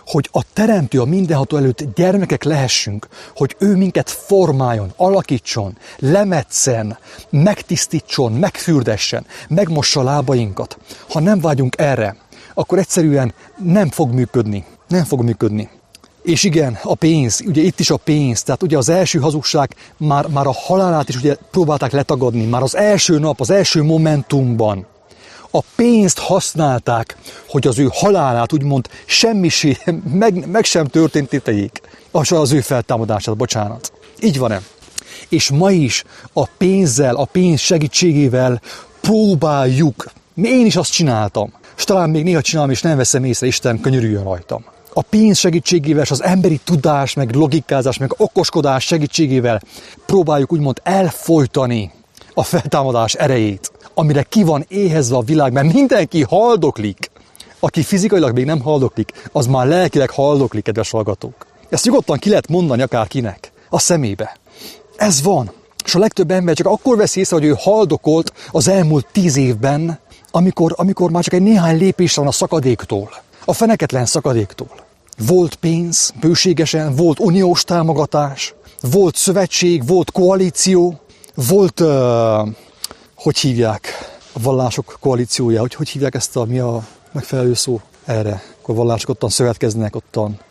hogy a Teremtő, a mindenható előtt gyermekek lehessünk, hogy ő minket formáljon, alakítson, lemetszen, megtisztítson, megfürdessen, megmossa a lábainkat. Ha nem vágyunk erre, akkor egyszerűen nem fog működni. Nem fog működni. És igen, a pénz, ugye itt is a pénz, tehát ugye az első hazugság már, már a halálát is ugye próbálták letagadni, már az első nap, az első momentumban a pénzt használták, hogy az ő halálát úgymond semmisé, meg, meg sem történt tegyék. Az az ő feltámadását, bocsánat. Így van-e? És ma is a pénzzel, a pénz segítségével próbáljuk. Én is azt csináltam. És talán még néha csinálom, és nem veszem észre, Isten könyörüljön rajtam. A pénz segítségével, és az emberi tudás, meg logikázás, meg okoskodás segítségével próbáljuk úgymond elfojtani a feltámadás erejét, amire ki van éhezve a világ, mert mindenki haldoklik. Aki fizikailag még nem haldoklik, az már lelkileg haldoklik, kedves hallgatók. Ezt nyugodtan ki lehet mondani akárkinek, a szemébe. Ez van. És a legtöbb ember csak akkor vesz észre, hogy ő haldokolt az elmúlt tíz évben, amikor, amikor már csak egy néhány lépésre van a szakadéktól, a feneketlen szakadéktól. Volt pénz, bőségesen, volt uniós támogatás, volt szövetség, volt koalíció, volt, uh, hogy hívják, a vallások koalíciója, hogy, hogy hívják ezt a, mi a megfelelő szó erre, akkor a vallások ottan szövetkeznek, ottan.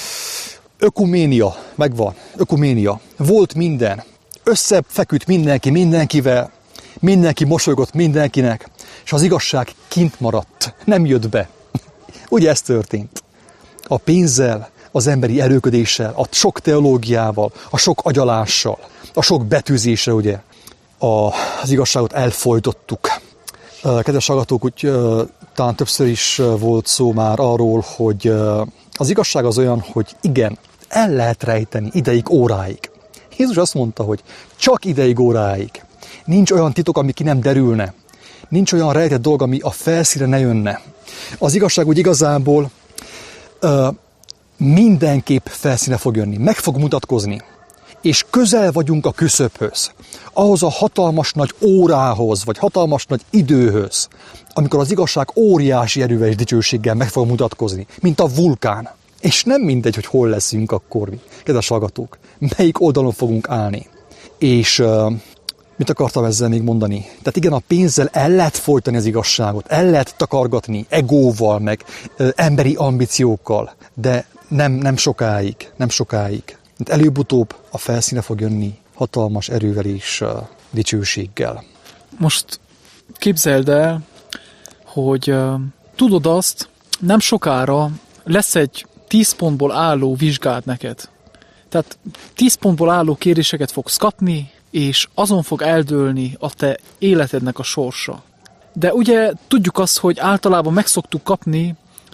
Ökuménia, megvan, ökuménia. Volt minden. Összefeküdt mindenki mindenkivel, mindenki mosolygott mindenkinek, és az igazság kint maradt, nem jött be. Ugye ez történt. A pénzzel, az emberi erőködéssel, a sok teológiával, a sok agyalással, a sok betűzéssel, ugye, a, az igazságot elfojtottuk. Kedves hallgatók, úgy talán többször is volt szó már arról, hogy az igazság az olyan, hogy igen, el lehet rejteni ideig, óráig. Jézus azt mondta, hogy csak ideig, óráig. Nincs olyan titok, ami ki nem derülne. Nincs olyan rejtett dolog, ami a felszínre ne jönne. Az igazság úgy igazából uh, mindenképp felszínre fog jönni, meg fog mutatkozni. És közel vagyunk a küszöbhöz, ahhoz a hatalmas nagy órához, vagy hatalmas nagy időhöz, amikor az igazság óriási erővel és dicsőséggel meg fog mutatkozni, mint a vulkán. És nem mindegy, hogy hol leszünk akkor mi, kedves hallgatók, melyik oldalon fogunk állni. És uh, mit akartam ezzel még mondani? Tehát igen, a pénzzel el lehet folytani az igazságot, el lehet takargatni egóval, meg uh, emberi ambíciókkal, de nem, nem sokáig, nem sokáig. Előbb-utóbb a felszíne fog jönni hatalmas erővel és uh, dicsőséggel. Most képzeld el, hogy uh, tudod azt, nem sokára lesz egy tíz pontból álló vizsgád neked. Tehát tíz pontból álló kérdéseket fogsz kapni, és azon fog eldőlni a te életednek a sorsa. De ugye tudjuk azt, hogy általában meg szoktuk kapni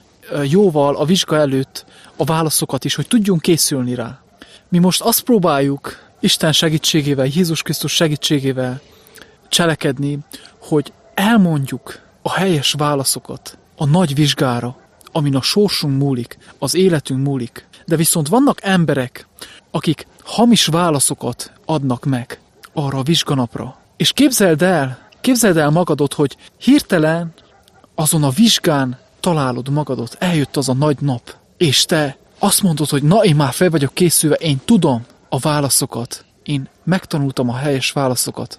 jóval a vizsga előtt a válaszokat is, hogy tudjunk készülni rá. Mi most azt próbáljuk Isten segítségével, Jézus Krisztus segítségével cselekedni, hogy elmondjuk a helyes válaszokat a nagy vizsgára, amin a sorsunk múlik, az életünk múlik. De viszont vannak emberek, akik hamis válaszokat adnak meg arra a vizsganapra. És képzeld el, képzeld el magadot, hogy hirtelen azon a vizsgán találod magadot, eljött az a nagy nap, és te azt mondod, hogy na, én már fel vagyok készülve, én tudom a válaszokat, én megtanultam a helyes válaszokat.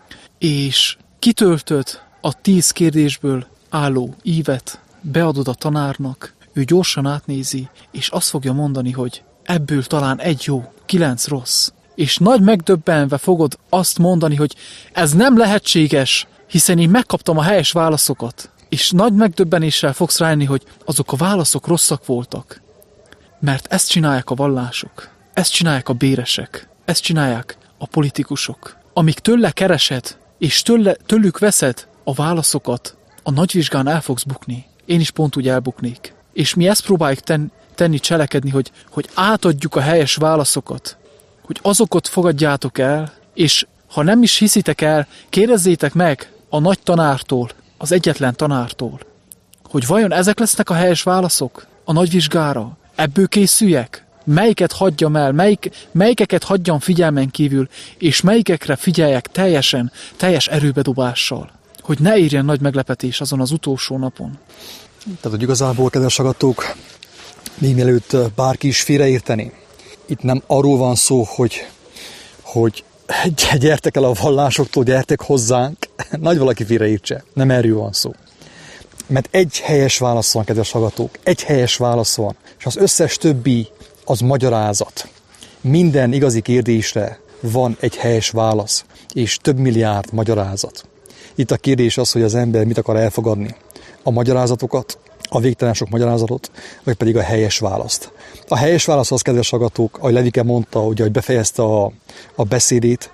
És kitöltöd a tíz kérdésből álló ívet, beadod a tanárnak, ő gyorsan átnézi, és azt fogja mondani, hogy ebből talán egy jó, kilenc rossz. És nagy megdöbbenve fogod azt mondani, hogy ez nem lehetséges, hiszen én megkaptam a helyes válaszokat. És nagy megdöbbenéssel fogsz rájönni, hogy azok a válaszok rosszak voltak. Mert ezt csinálják a vallások, ezt csinálják a béresek, ezt csinálják a politikusok. Amíg tőle keresed, és tőle, tőlük veszed a válaszokat, a nagyvizsgán el fogsz bukni. Én is pont úgy elbuknék. És mi ezt próbáljuk ten, tenni, cselekedni, hogy, hogy átadjuk a helyes válaszokat, hogy azokat fogadjátok el, és ha nem is hiszitek el, kérdezzétek meg a nagy tanártól, az egyetlen tanártól, hogy vajon ezek lesznek a helyes válaszok a nagy vizsgára? Ebből készüljek? Melyiket hagyjam el, melyik, melyikeket hagyjam figyelmen kívül, és melyikekre figyeljek teljesen, teljes erőbedobással, hogy ne érjen nagy meglepetés azon az utolsó napon. Tehát, hogy igazából, kedves hallgatók, még mielőtt bárki is félreérteni. Itt nem arról van szó, hogy, hogy gyertek el a vallásoktól, gyertek hozzánk, nagy valaki félreértse. Nem erről van szó. Mert egy helyes válasz van, kedves hallgatók, egy helyes válasz van, és az összes többi az magyarázat. Minden igazi kérdésre van egy helyes válasz, és több milliárd magyarázat. Itt a kérdés az, hogy az ember mit akar elfogadni. A magyarázatokat, a végtelen sok magyarázatot, vagy pedig a helyes választ. A helyes válasz az, kedves hallgatók, ahogy Levike mondta, ugye, hogy befejezte a, a beszédét,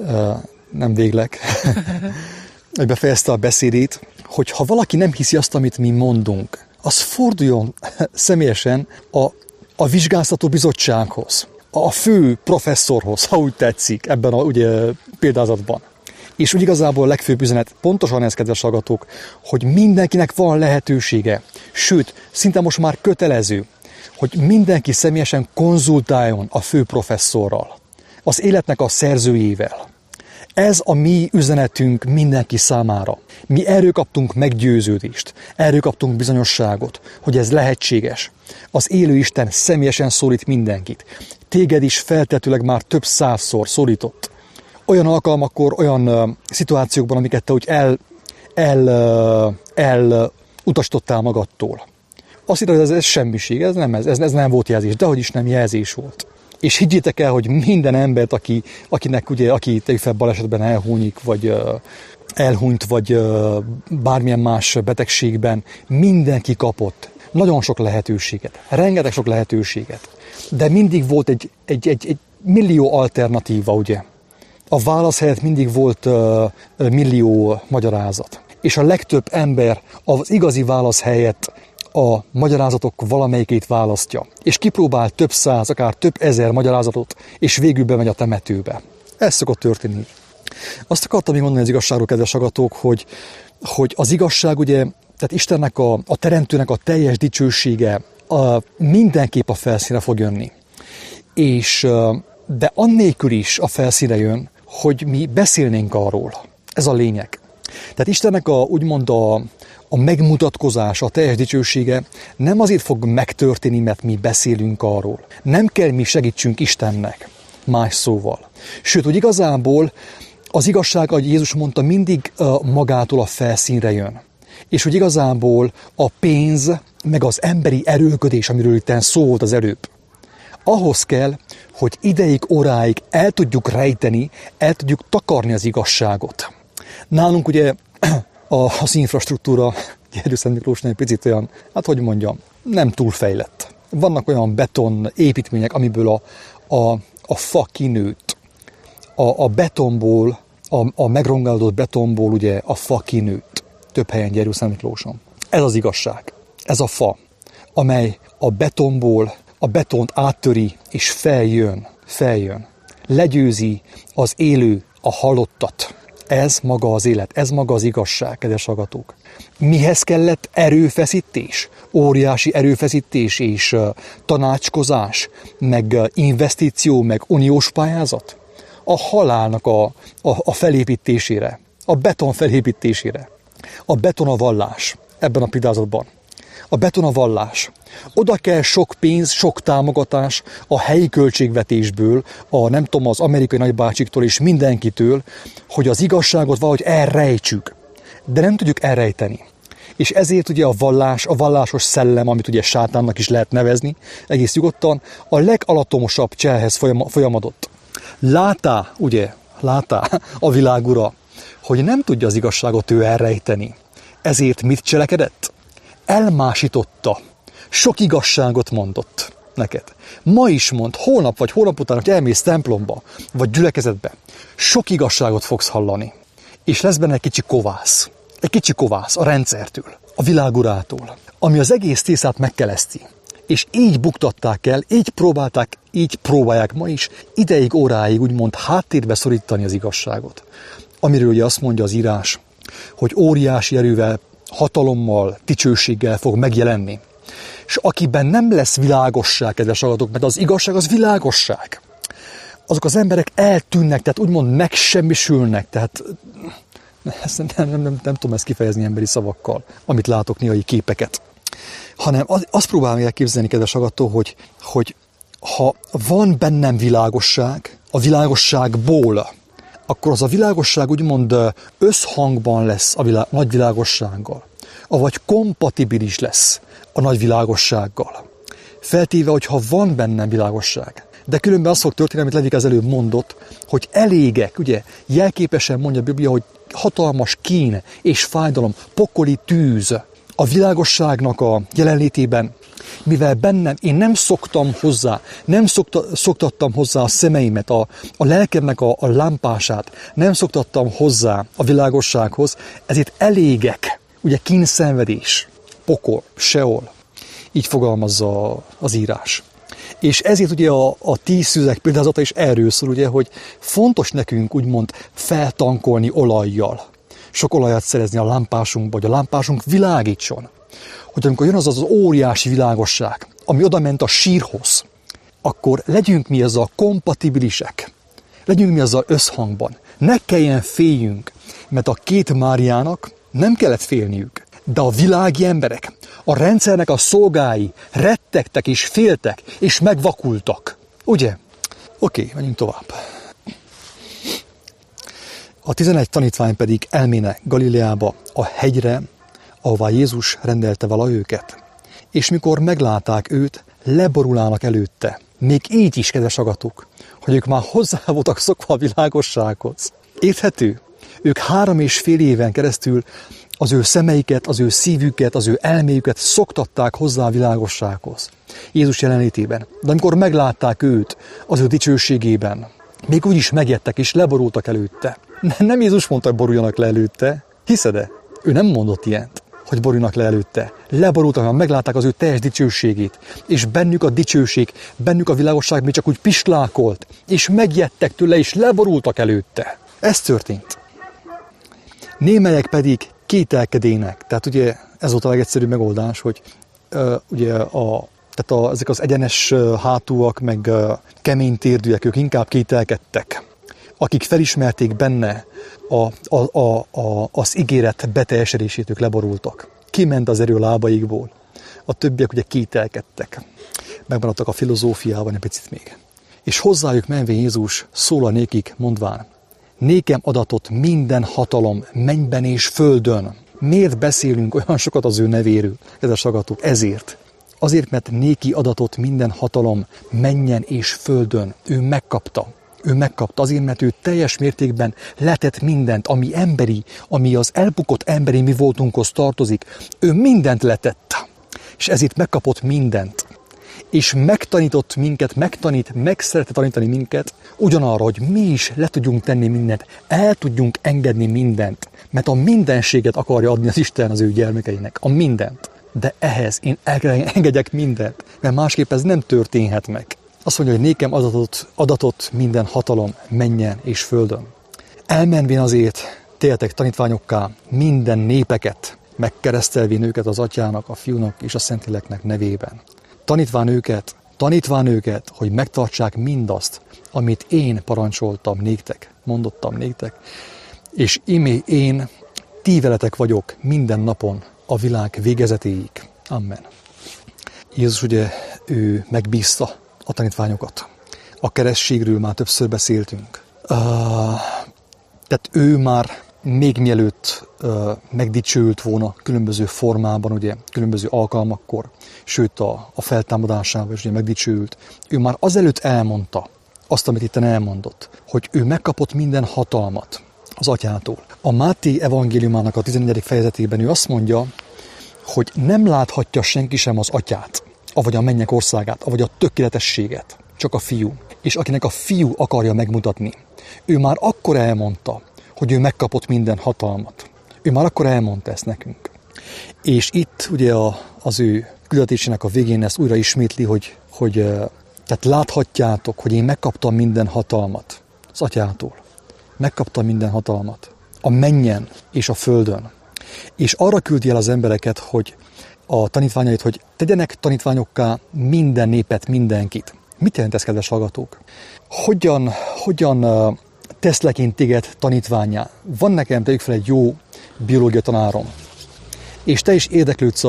nem végleg, hogy befejezte a beszédét, hogy ha valaki nem hiszi azt, amit mi mondunk, az forduljon személyesen a, a vizsgáztató bizottsághoz, a fő professzorhoz, ha úgy tetszik ebben a ugye, példázatban. És úgy igazából a legfőbb üzenet pontosan ez, kedves hallgatók, hogy mindenkinek van lehetősége, sőt, szinte most már kötelező, hogy mindenki személyesen konzultáljon a fő professzorral, az életnek a szerzőjével. Ez a mi üzenetünk mindenki számára. Mi erről kaptunk meggyőződést, erről kaptunk bizonyosságot, hogy ez lehetséges. Az élő Isten személyesen szólít mindenkit. Téged is feltetőleg már több százszor szólított. Olyan alkalmakkor, olyan uh, szituációkban, amiket te úgy el, el, uh, el utasítottál magadtól. Azt hittem, hogy ez, ez semmiség, ez nem, ez, ez nem volt jelzés, dehogy is nem jelzés volt. És higgyétek el, hogy minden embert, aki, akinek ugye, aki fel balesetben elhunyik, vagy uh, elhunyt, vagy uh, bármilyen más betegségben, mindenki kapott nagyon sok lehetőséget, rengeteg sok lehetőséget. De mindig volt egy, egy, egy, egy millió alternatíva, ugye? A válasz helyett mindig volt uh, millió magyarázat. És a legtöbb ember az igazi válasz helyett a magyarázatok valamelyikét választja. És kipróbál több száz, akár több ezer magyarázatot, és végül bemegy a temetőbe. Ez szokott történni. Azt akartam még mondani az igazságról, kedves hallgatók, hogy, hogy az igazság, ugye, tehát Istennek, a, a teremtőnek a teljes dicsősége a, mindenképp a felszínre fog jönni. És, de annélkül is a felszínre jön, hogy mi beszélnénk arról. Ez a lényeg. Tehát Istennek a, úgymond a, a megmutatkozása, a teljes dicsősége nem azért fog megtörténni, mert mi beszélünk arról. Nem kell mi segítsünk Istennek, más szóval. Sőt, hogy igazából az igazság, ahogy Jézus mondta, mindig magától a felszínre jön. És hogy igazából a pénz, meg az emberi erőlködés, amiről itt szó volt az előbb, ahhoz kell, hogy ideig, óráig el tudjuk rejteni, el tudjuk takarni az igazságot. Nálunk ugye az infrastruktúra Gyergyószent Miklósnál egy picit olyan, hát hogy mondjam, nem túl fejlett. Vannak olyan beton építmények, amiből a, a, a fa kinőtt. A, a betonból, a, a megrongálódott betonból ugye a fa kinőtt. Több helyen Gyergyószent Miklóson. Ez az igazság. Ez a fa, amely a betonból a betont áttöri és feljön, feljön. Legyőzi az élő, a halottat. Ez maga az élet, ez maga az igazság, kedves hallgatók. Mihez kellett erőfeszítés? Óriási erőfeszítés és uh, tanácskozás, meg uh, investíció, meg uniós pályázat? A halálnak a, a, a felépítésére, a beton felépítésére. A beton a vallás ebben a példázatban. A beton a vallás. Oda kell sok pénz, sok támogatás a helyi költségvetésből, a nem tudom, az amerikai nagybácsiktól és mindenkitől, hogy az igazságot valahogy elrejtsük. De nem tudjuk elrejteni. És ezért ugye a vallás, a vallásos szellem, amit ugye sátánnak is lehet nevezni, egész nyugodtan, a legalatomosabb cselhez folyamodott. Látá, ugye, látá a világ ura, hogy nem tudja az igazságot ő elrejteni. Ezért mit cselekedett? Elmásította. Sok igazságot mondott neked. Ma is mond, holnap vagy holnap után, hogy elmész templomba, vagy gyülekezetbe, sok igazságot fogsz hallani. És lesz benne egy kicsi kovász. Egy kicsi kovász a rendszertől, a világurától, ami az egész tészát megkeleszti. És így buktatták el, így próbálták, így próbálják ma is ideig, óráig úgymond háttérbe szorítani az igazságot. Amiről ugye azt mondja az írás, hogy óriási erővel, hatalommal, dicsőséggel fog megjelenni. És akiben nem lesz világosság, kedves hallgatók, mert az igazság az világosság. Azok az emberek eltűnnek, tehát úgymond megsemmisülnek, tehát ezt nem, nem, nem, nem tudom ezt kifejezni emberi szavakkal, amit látok néhai képeket. hanem az, azt próbálom elképzelni, kedves agattó, hogy, hogy ha van bennem világosság, a világosságból, akkor az a világosság úgymond összhangban lesz a világ, nagy világossággal, avagy kompatibilis lesz a nagy világossággal. Feltéve, hogyha van bennem világosság. De különben az fog történni, amit Levik az előbb mondott, hogy elégek, ugye, jelképesen mondja a Biblia, hogy hatalmas kín és fájdalom, pokoli tűz a világosságnak a jelenlétében, mivel bennem én nem szoktam hozzá, nem szokta, szoktattam hozzá a szemeimet, a, a lelkemnek a, a lámpását, nem szoktattam hozzá a világossághoz, ezért elégek, ugye kínszenvedés, pokol, seol, így fogalmazza az írás. És ezért ugye a, a tíz szüzek példázata is erről szól, ugye, hogy fontos nekünk úgymond feltankolni olajjal. Sok olajat szerezni a lámpásunkba, hogy a lámpásunk világítson. Hogy amikor jön az az óriási világosság, ami oda ment a sírhoz, akkor legyünk mi azzal kompatibilisek, legyünk mi azzal összhangban. Ne kelljen féljünk, mert a két Máriának nem kellett félniük, de a világi emberek, a rendszernek a szolgái rettegtek és féltek és megvakultak. Ugye? Oké, menjünk tovább. A tizenegy tanítvány pedig elméne Galileába, a hegyre, ahová Jézus rendelte vala őket. És mikor meglátták őt, leborulának előtte. Még így is, kedves agatok, hogy ők már hozzá voltak szokva a világossághoz. Érthető? Ők három és fél éven keresztül az ő szemeiket, az ő szívüket, az ő elméjüket szoktatták hozzá a világossághoz. Jézus jelenlétében. De amikor meglátták őt az ő dicsőségében, még úgy is megijedtek és leborultak előtte. Nem Jézus mondta, hogy boruljanak le előtte. Hiszed-e? Ő nem mondott ilyent, hogy boruljanak le előtte. Leborultak, mert meglátták az ő teljes dicsőségét. És bennük a dicsőség, bennük a világosság még csak úgy pislákolt. És megijedtek tőle, és leborultak előtte. Ez történt. Némelyek pedig kételkedének. Tehát ugye ez volt a legegyszerűbb megoldás, hogy uh, ugye a, tehát a, ezek az egyenes hátúak, meg uh, kemény térdűek, ők inkább kételkedtek. Akik felismerték benne a, a, a, a, az ígéret beteljesedését, ők leborultak. Kiment az erő a lábaikból. A többiek ugye kételkedtek. Megmaradtak a filozófiában egy picit még. És hozzájuk menve Jézus szól a nékik, mondván: nékem adatott minden hatalom mennyben és földön. Miért beszélünk olyan sokat az ő nevéről, kedves hallgatók? Ezért. Azért, mert néki adatott minden hatalom mennyen és földön. Ő megkapta. Ő megkapta azért, mert ő teljes mértékben letett mindent, ami emberi, ami az elbukott emberi mi voltunkhoz tartozik. Ő mindent letett. És ezért megkapott mindent. És megtanított minket, megtanít, meg szeretett tanítani minket ugyanarra, hogy mi is le tudjunk tenni mindent, el tudjunk engedni mindent, mert a mindenséget akarja adni az Isten az ő gyermekeinek, a mindent. De ehhez én engedjek mindent, mert másképp ez nem történhet meg. Azt mondja, hogy nékem adatot, adatot minden hatalom mennyen és földön. Elmenvén azért téltek tanítványokká minden népeket, megkeresztelvén őket az Atyának, a Fiúnak és a Szentléleknek nevében. Tanítván őket, tanítván őket, hogy megtartsák mindazt, amit én parancsoltam néktek, mondottam néktek, és imé én ti veletek vagyok minden napon a világ végezetéig. Amen. Jézus ugye, ő megbízta a tanítványokat. A keresztségről már többször beszéltünk. Uh, tehát ő már még mielőtt uh, megdicsőült volna különböző formában, ugye, különböző alkalmakkor, sőt a, a feltámadásában is ugye megdicsőült, ő már azelőtt elmondta azt, amit itten elmondott, hogy ő megkapott minden hatalmat az Atyától. A Máté evangéliumának a tizennegyedik fejezetében ő azt mondja, hogy nem láthatja senki sem az Atyát, avagy a mennyek országát, avagy a tökéletességet, csak a Fiú. És akinek a Fiú akarja megmutatni, ő már akkor elmondta, hogy ő megkapott minden hatalmat. Ő már akkor elmondta ezt nekünk. És itt ugye a, az ő küldetésének a végén ezt újra ismétli, hogy, hogy tehát láthatjátok, hogy én megkaptam minden hatalmat az Atyától. Megkaptam minden hatalmat a mennyen és a földön. És arra küldi el az embereket, hogy a tanítványait, hogy tegyenek tanítványokká minden népet, mindenkit. Mit jelent ez, kedves hallgatók? Hogyan, hogyan uh, teszlek én téged tanítvánnyá? Van nekem, tegyük fel, egy jó biológia tanárom, és te is érdeklődsz a,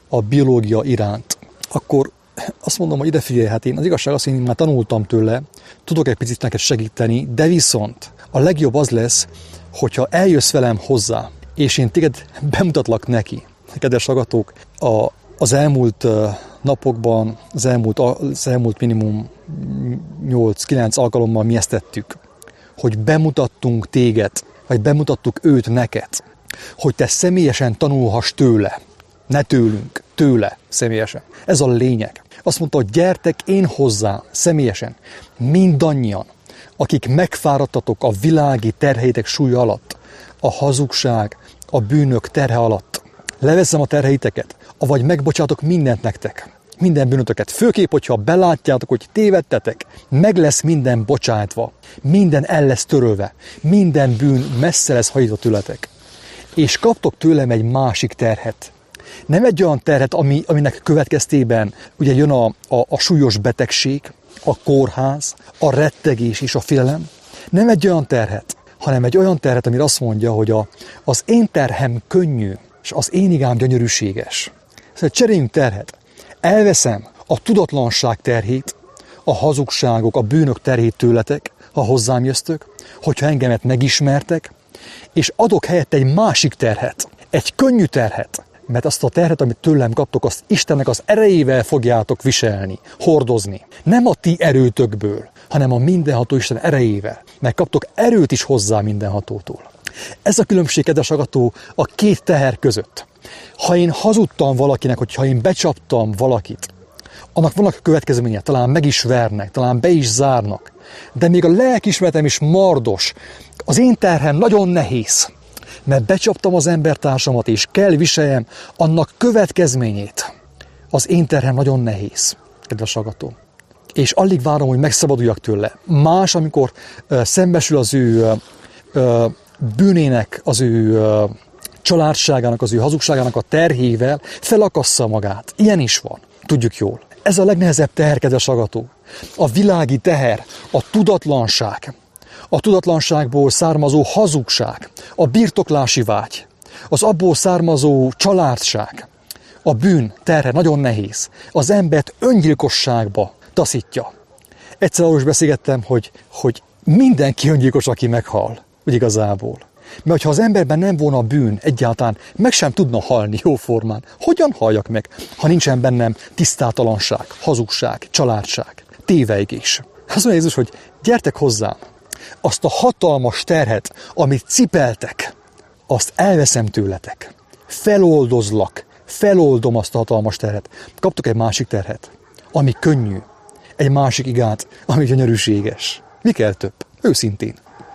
a biológia iránt, akkor azt mondom, hogy ide figyelj, hát én az igazság azt, én már tanultam tőle, tudok egy picit neked segíteni, de viszont a legjobb az lesz, hogyha eljössz velem hozzá, és én téged bemutatlak neki. Kedves hallgatók, a, az elmúlt uh, napokban, az elmúlt, az elmúlt minimum nyolc-kilenc alkalommal mi ezt tettük, hogy bemutattunk téged, vagy bemutattuk őt neked, hogy te személyesen tanulhass tőle, ne tőlünk, tőle személyesen. Ez a lényeg. Azt mondta, hogy gyertek én hozzá személyesen, mindannyian, akik megfáradtatok a világi terheitek súlya alatt, a hazugság, a bűnök terhe alatt. Leveszem a terheiteket, avagy megbocsátok mindent nektek, minden bűnötöket. Főképp, hogyha belátjátok, hogy tévedtetek, meg lesz minden bocsátva, minden el lesz törölve, minden bűn messze lesz hajítva tőletek. És kaptok tőlem egy másik terhet. Nem egy olyan terhet, ami, aminek következtében ugye jön a, a, a súlyos betegség, a kórház, a rettegés és a félelem. Nem egy olyan terhet, hanem egy olyan terhet, amire azt mondja, hogy a, az én terhem könnyű, és az én igám gyönyörűséges. Szóval cseréljünk terhet. Elveszem a tudatlanság terhét, a hazugságok, a bűnök terhét tőletek, ha hozzám jöztök, hogyha engemet megismertek, és adok helyett egy másik terhet, egy könnyű terhet, mert azt a terhet, amit tőlem kaptok, azt Istennek az erejével fogjátok viselni, hordozni. Nem a ti erőtökből, hanem a mindenható Isten erejével, mert kaptok erőt is hozzá mindenhatótól. Ez a különbség, kedves hallgató, a két teher között. Ha én hazudtam valakinek, hogyha én becsaptam valakit, annak vannak következménye, talán meg is vernek, talán be is zárnak, de még a lelkiismeretem is mardos, az én terhem nagyon nehéz, mert becsaptam az embertársamat, és kell viseljem annak következményét. Az én terhem nagyon nehéz, kedves hallgató. És alig várom, hogy megszabaduljak tőle. Más, amikor uh, szembesül az ő uh, bűnének, az ő uh, családságának, az ő hazugságának a terhével, felakassza magát. Ilyen is van, tudjuk jól. Ez a legnehezebb teher, kedves hallgató. A világi teher, a tudatlanság, a tudatlanságból származó hazugság, a birtoklási vágy, az abból származó családság, a bűn terhe nagyon nehéz. Az embert öngyilkosságba taszítja. Egyszer arról is beszélgettem, hogy, hogy mindenki öngyilkos, aki meghal, úgy igazából. Mert ha az emberben nem volna bűn, egyáltalán meg sem tudna halni jóformán. Hogyan halljak meg, ha nincsen bennem tisztátalanság, hazugság, családság, tévejgés? Azt mondja Jézus, hogy gyertek hozzám, azt a hatalmas terhet, amit cipeltek, azt elveszem tőletek. Feloldozlak, feloldom azt a hatalmas terhet. Kaptok egy másik terhet, ami könnyű, egy másik igát, ami gyönyörűséges. Mi kell több? Őszintén.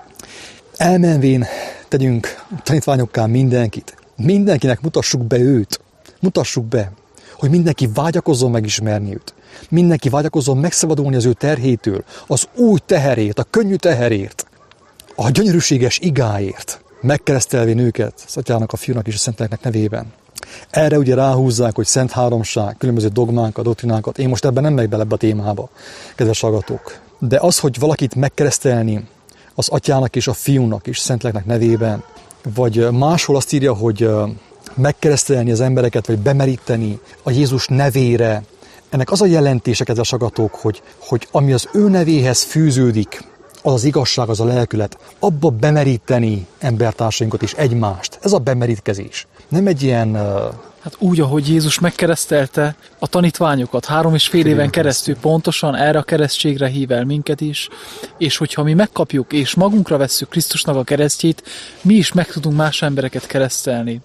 Elmenvén tegyünk tanítványokká mindenkit. Mindenkinek mutassuk be őt. Mutassuk be, hogy mindenki vágyakozzon megismerni őt. Mindenki vágyakozzon megszabadulni az ő terhétől, az új teherért, a könnyű teherért, a gyönyörűséges igáért, megkeresztelvén őket az Atyának, a Fiúnak és a Szentléleknek nevében. Erre ugye ráhúzzák, hogy Szent Háromság, különböző dogmánkat, doktrinákat. Én most ebben nem megyek bele ebbe a témába, kedves hallgatók. De az, hogy valakit megkeresztelni az Atyának és a Fiúnak és Szentléleknek nevében, vagy máshol azt írja, hogy megkeresztelni az embereket, vagy bemeríteni a Jézus nevére, ennek az a jelentése, kedves hallgatók, hogy, hogy ami az ő nevéhez fűződik, az az igazság, az a lelkület, abba bemeríteni embertársainkat és egymást. Ez a bemerítkezés. Nem egy ilyen... Uh... Hát úgy, ahogy Jézus megkeresztelte a tanítványokat három és fél éven keresztül, pontosan erre a keresztségre hív el minket is, és hogyha mi megkapjuk és magunkra vesszük Krisztusnak a keresztjét, mi is meg tudunk más embereket keresztelni.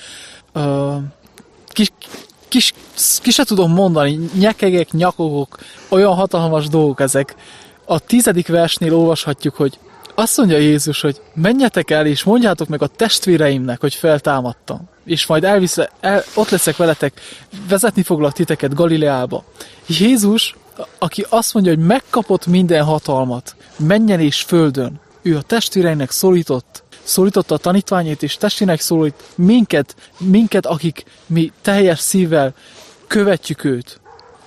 Uh, kis, kis, ki se tudom mondani, nyekegek, nyakogok, olyan hatalmas dolgok ezek. A tizedik versnél olvashatjuk, hogy azt mondja Jézus, hogy menjetek el, és mondjátok meg a testvéreimnek, hogy feltámadtam. És majd elvisz, el, ott leszek veletek, vezetni foglak titeket Galileába. Jézus, aki azt mondja, hogy megkapott minden hatalmat, mennyen és földön, ő a testvéreinek szólított, szólította a tanítványait, és testvének szólít minket, minket, akik mi teljes szívvel követjük őt.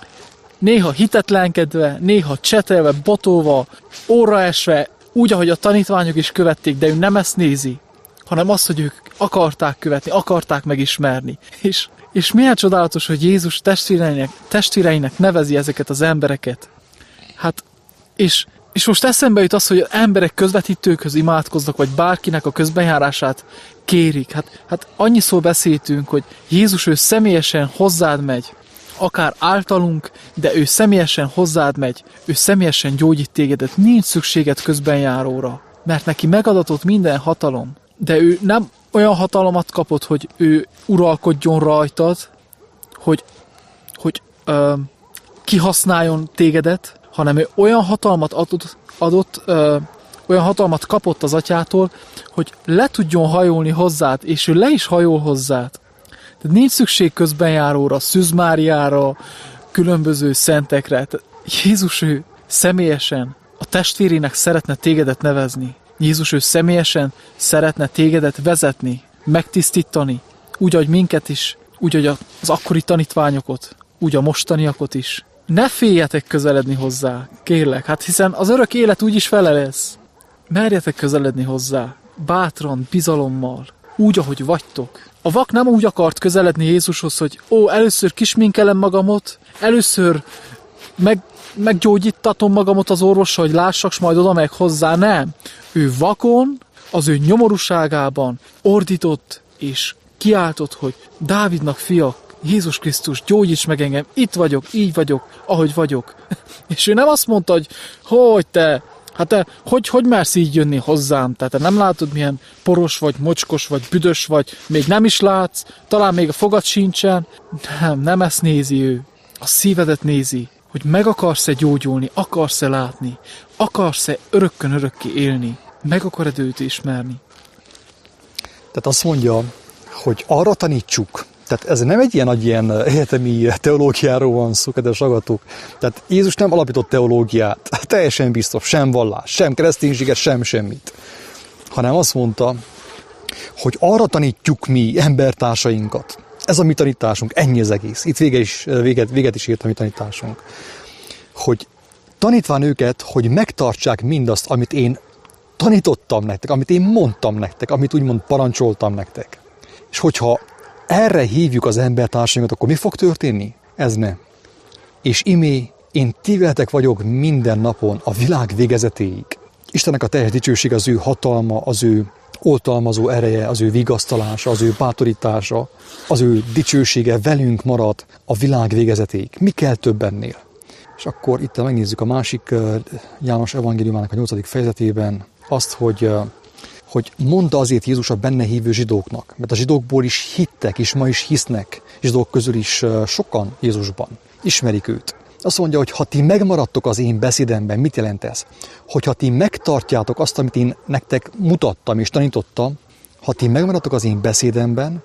Néha hitetlenkedve, néha csetelve, botolva, óra esve, úgy, ahogy a tanítványok is követték, de ő nem ezt nézi, hanem azt, hogy ők akarták követni, akarták megismerni. És És milyen csodálatos, hogy Jézus testvéreinek, testvéreinek nevezi ezeket az embereket. Hát, és, és most eszembe jut az, hogy emberek közvetítőkhöz imádkoznak, vagy bárkinek a közbenjárását kérik. Hát, hát annyiszor beszéltünk, hogy Jézus ő személyesen hozzád megy, akár általunk, de ő személyesen hozzád megy, ő személyesen gyógyít tégedet, nincs szükséged közbenjáróra, mert neki megadatott minden hatalom, de ő nem olyan hatalmat kapott, hogy ő uralkodjon rajtad, hogy, hogy ö, kihasználjon tégedet, hanem ő olyan hatalmat adott, adott ö, olyan hatalmat kapott az atyától, hogy le tudjon hajolni hozzád, és ő le is hajol hozzád. Tehát nincs szükség közbenjáróra, Szűz Máriára, különböző szentekre. Tehát Jézus ő személyesen a testvérének szeretne tégedet nevezni. Jézus ő személyesen szeretne tégedet vezetni, megtisztítani, úgy, ahogy minket is, úgy, ahogy az akkori tanítványokat, úgy a mostaniakot is. Ne féljetek közeledni hozzá, kérlek, hát hiszen az örök élet úgyis vele lesz. Merjetek közeledni hozzá, bátran, bizalommal, úgy, ahogy vagytok. A vak nem úgy akart közeledni Jézushoz, hogy ó, először kisminkelem magamot, először meg, meggyógyítatom magamot az orvossal, hogy lássak, s majd oda meg hozzá. Nem. Ő vakon, az ő nyomorúságában ordított és kiáltott, hogy Dávidnak fia, Jézus Krisztus, gyógyíts meg engem, itt vagyok, így vagyok, ahogy vagyok. És ő nem azt mondta, hogy hogy te, hát te, hogy, hogy mersz így jönni hozzám? Tehát te nem látod, milyen poros vagy, mocskos vagy, büdös vagy, még nem is látsz, talán még a fogad sincsen. Nem, nem ezt nézi ő. A szívedet nézi, hogy meg akarsz-e gyógyulni, akarsz-e látni, akarsz-e örökkön örökké élni, meg akarod őt ismerni. Tehát azt mondja, hogy arra tanítsuk, tehát ez nem egy ilyen nagy ilyen egyetemi teológiáról van szó, kedves hallgatók. Tehát Jézus nem alapított teológiát, teljesen biztos, sem vallás, sem kereszténységet, sem semmit. Hanem azt mondta, hogy arra tanítjuk mi embertársainkat. Ez a mi tanításunk, ennyi az egész. Itt vége is, véget, véget is ért a mi tanításunk. Hogy tanítván őket, hogy megtartsák mindazt, amit én tanítottam nektek, amit én mondtam nektek, amit úgymond parancsoltam nektek. És hogyha erre hívjuk az embertársainkat, akkor mi fog történni? Ez nem. És imé, én ti veletek vagyok minden napon a világ végezetéig. Istennek a teljes dicsőség, az ő hatalma, az ő oltalmazó ereje, az ő vigasztalása, az ő bátorítása, az ő dicsősége velünk marad a világ végezetéig. Mi kell több ennél? És akkor itt megnézzük a másik János evangéliumának a nyolcadik fejezetében azt, hogy, hogy mondta azért Jézus a benne hívő zsidóknak, mert a zsidókból is hittek, és ma is hisznek, zsidók közül is sokan Jézusban, ismerik őt. Azt mondja, hogy ha ti megmaradtok az én beszédemben, mit jelent ez? Hogyha ti megtartjátok azt, amit én nektek mutattam és tanítottam, ha ti megmaradtok az én beszédemben,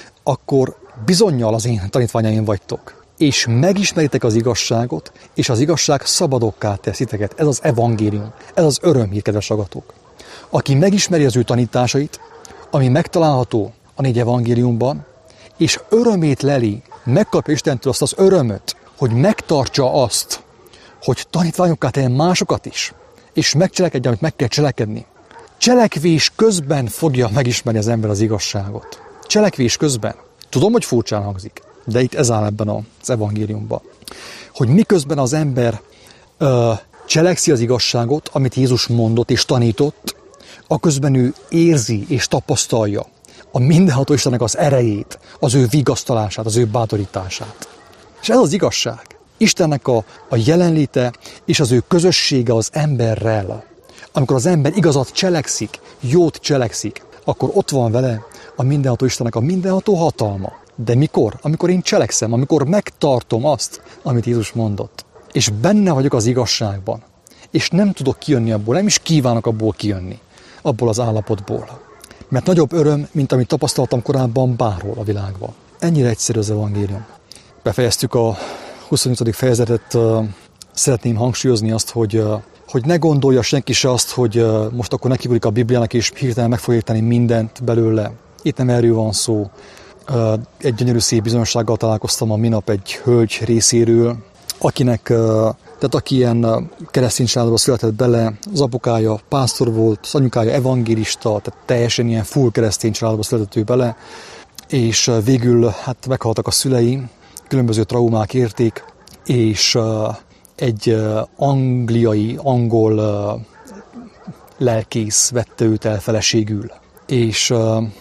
akkor bizonnyal az én tanítványaim vagytok. És megismeritek az igazságot, és az igazság szabadokká tesz titeket. Ez az evangélium, ez az örömhír, kedves hallgatók. Aki megismeri az ő tanításait, ami megtalálható a négy evangéliumban, és örömét leli, megkapja Istentől azt az örömöt, hogy megtartsa azt, hogy tanítványokká tegyen másokat is, és megcselekedje, amit meg kell cselekedni. Cselekvés közben fogja megismerni az ember az igazságot. Cselekvés közben. Tudom, hogy furcsán hangzik, de itt ez áll ebben az evangéliumban. Hogy miközben az ember ö, cselekszi az igazságot, amit Jézus mondott és tanított, aközben ő érzi és tapasztalja a mindenható Istennek az erejét, az ő vigasztalását, az ő bátorítását. És ez az igazság. Istennek a, a jelenléte és az ő közössége az emberrel. Amikor az ember igazat cselekszik, jót cselekszik, akkor ott van vele a mindenható Istennek a mindenható hatalma. De mikor? Amikor én cselekszem, amikor megtartom azt, amit Jézus mondott. És benne vagyok az igazságban. És nem tudok kijönni abból, nem is kívánok abból kijönni, abból az állapotból. Mert nagyobb öröm, mint amit tapasztaltam korábban bárhol a világban. Ennyire egyszerű az evangélium. Befejeztük a huszonnyolcadik fejezetet, szeretném hangsúlyozni azt, hogy, hogy ne gondolja senki se azt, hogy most akkor nekigulik a Bibliának, és hirtelen meg fog érteni mindent belőle. Itt nem erről van szó. Egy gyönyörű szép bizonyossággal találkoztam a minap egy hölgy részéről, akinek, tehát aki ilyen keresztény családba született bele, az apukája pásztor volt, az anyukája evangélista, tehát teljesen ilyen full keresztény családba született ő bele, és végül hát meghaltak a szülei, különböző traumák érték, és egy angliai, angol lelkész vette őt el feleségül. És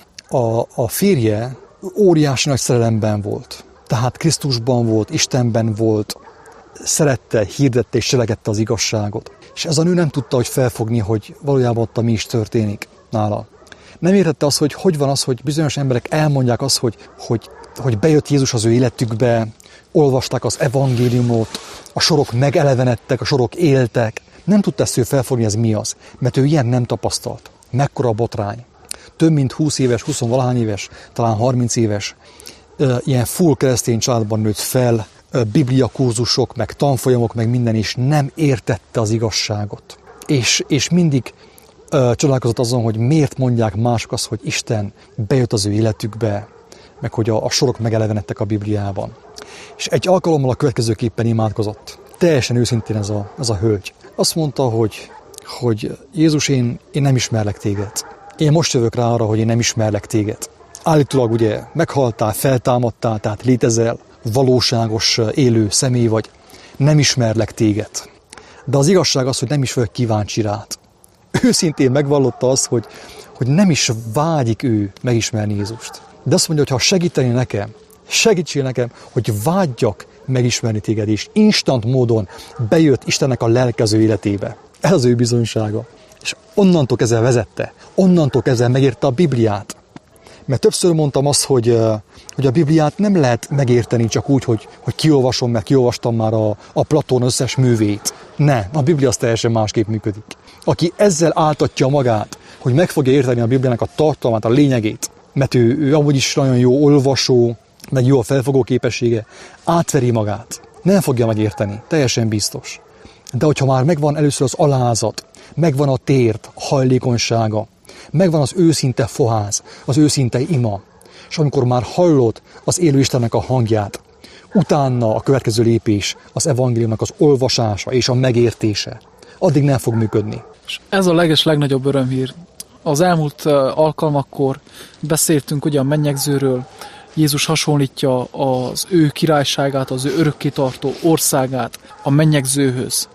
a, a férje óriási nagy szerelemben volt. Tehát Krisztusban volt, Istenben volt, szerette, hirdette és selegette az igazságot. És ez a nő nem tudta, hogy felfogni, hogy valójában ott mi is történik nála. Nem értette azt, hogy hogy van az, hogy bizonyos emberek elmondják azt, hogy, hogy, hogy bejött Jézus az ő életükbe, olvasták az evangéliumot, a sorok megelevenedtek, a sorok éltek. Nem tudta ezt ő felfogni, ez mi az, mert ő ilyen nem tapasztalt. Mekkora botrány. Több mint húsz éves, húsz-valahány éves, talán harminc éves, ilyen full keresztény családban nőtt fel, bibliakurzusok, meg tanfolyamok, meg minden, és nem értette az igazságot. És, és mindig ö, csodálkozott azon, hogy miért mondják mások azt, hogy Isten bejött az ő életükbe, meg hogy a, a sorok megelevenedtek a Bibliában. És egy alkalommal a következőképpen imádkozott. Teljesen őszintén ez a, ez a hölgy. Azt mondta, hogy, hogy Jézus, én, én nem ismerlek téged. Én most jövök rá arra, hogy én nem ismerlek téged. Állítólag ugye meghaltál, feltámadtál, tehát létezel, valóságos, élő személy vagy, nem ismerlek téged. De az igazság az, hogy nem is vagyok kíváncsi rád. Őszintén megvallotta azt, hogy, hogy nem is vágyik ő megismerni Jézust. De azt mondja, hogy ha segíteni nekem, segítsél nekem, hogy vágyjak megismerni téged, és instant módon bejött Istennek a lelkező életébe. Ez az ő bizonysága. És onnantól kezdve vezette, onnantól kezdve megérte a Bibliát. Mert többször mondtam azt, hogy, hogy a Bibliát nem lehet megérteni csak úgy, hogy, hogy kiolvasom, mert kiolvastam már a, a Platón összes művét. Ne, a Biblia az teljesen másképp működik. Aki ezzel áltatja magát, hogy meg fogja érteni a Bibliának a tartalmát, a lényegét, mert ő, ő amúgy is nagyon jó olvasó, meg jó a felfogó képessége, átveri magát. Nem fogja megérteni, teljesen biztos. De hogyha már megvan először az alázat, megvan a tért, a hajlékonysága, megvan az őszinte fohász, az őszinte ima, és amikor már hallod az élő Istennek a hangját, utána a következő lépés az evangéliumnak az olvasása és a megértése, addig nem fog működni. És ez a leges legnagyobb örömhír. Az elmúlt alkalmakkor beszéltünk ugye a mennyegzőről, Jézus hasonlítja az ő királyságát, az ő örökkétartó országát a mennyegzőhöz.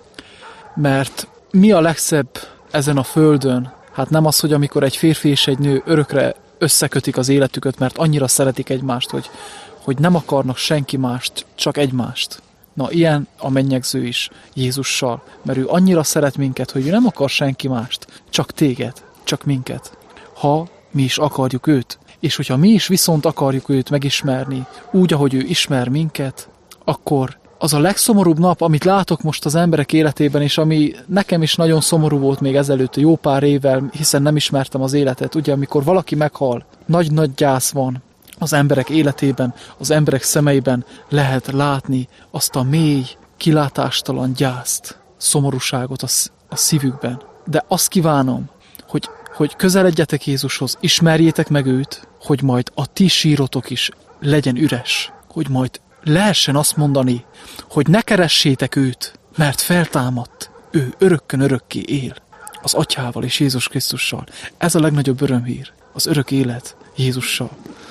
Mert mi a legszebb ezen a földön? Hát nem az, hogy amikor egy férfi és egy nő örökre összekötik az életüket, mert annyira szeretik egymást, hogy, hogy nem akarnak senki mást, csak egymást. Na, ilyen a mennyegző is Jézussal, mert ő annyira szeret minket, hogy ő nem akar senki mást, csak téged, csak minket. Ha mi is akarjuk őt, és hogyha mi is viszont akarjuk őt megismerni, úgy, ahogy ő ismer minket, akkor az a legszomorúbb nap, amit látok most az emberek életében, és ami nekem is nagyon szomorú volt még ezelőtt jó pár évvel, hiszen nem ismertem az életet. Ugye, amikor valaki meghal, nagy-nagy gyász van az emberek életében, az emberek szemeiben lehet látni azt a mély, kilátástalan gyászt, szomorúságot a, a szívükben. De azt kívánom, hogy, hogy közeledjetek Jézushoz, ismerjétek meg őt, hogy majd a ti sírotok is legyen üres, hogy majd lehessen azt mondani, hogy ne keressétek őt, mert feltámadt, ő örökkön örökké él, az Atyával és Jézus Krisztussal. Ez a legnagyobb örömhír, az örök élet Jézussal.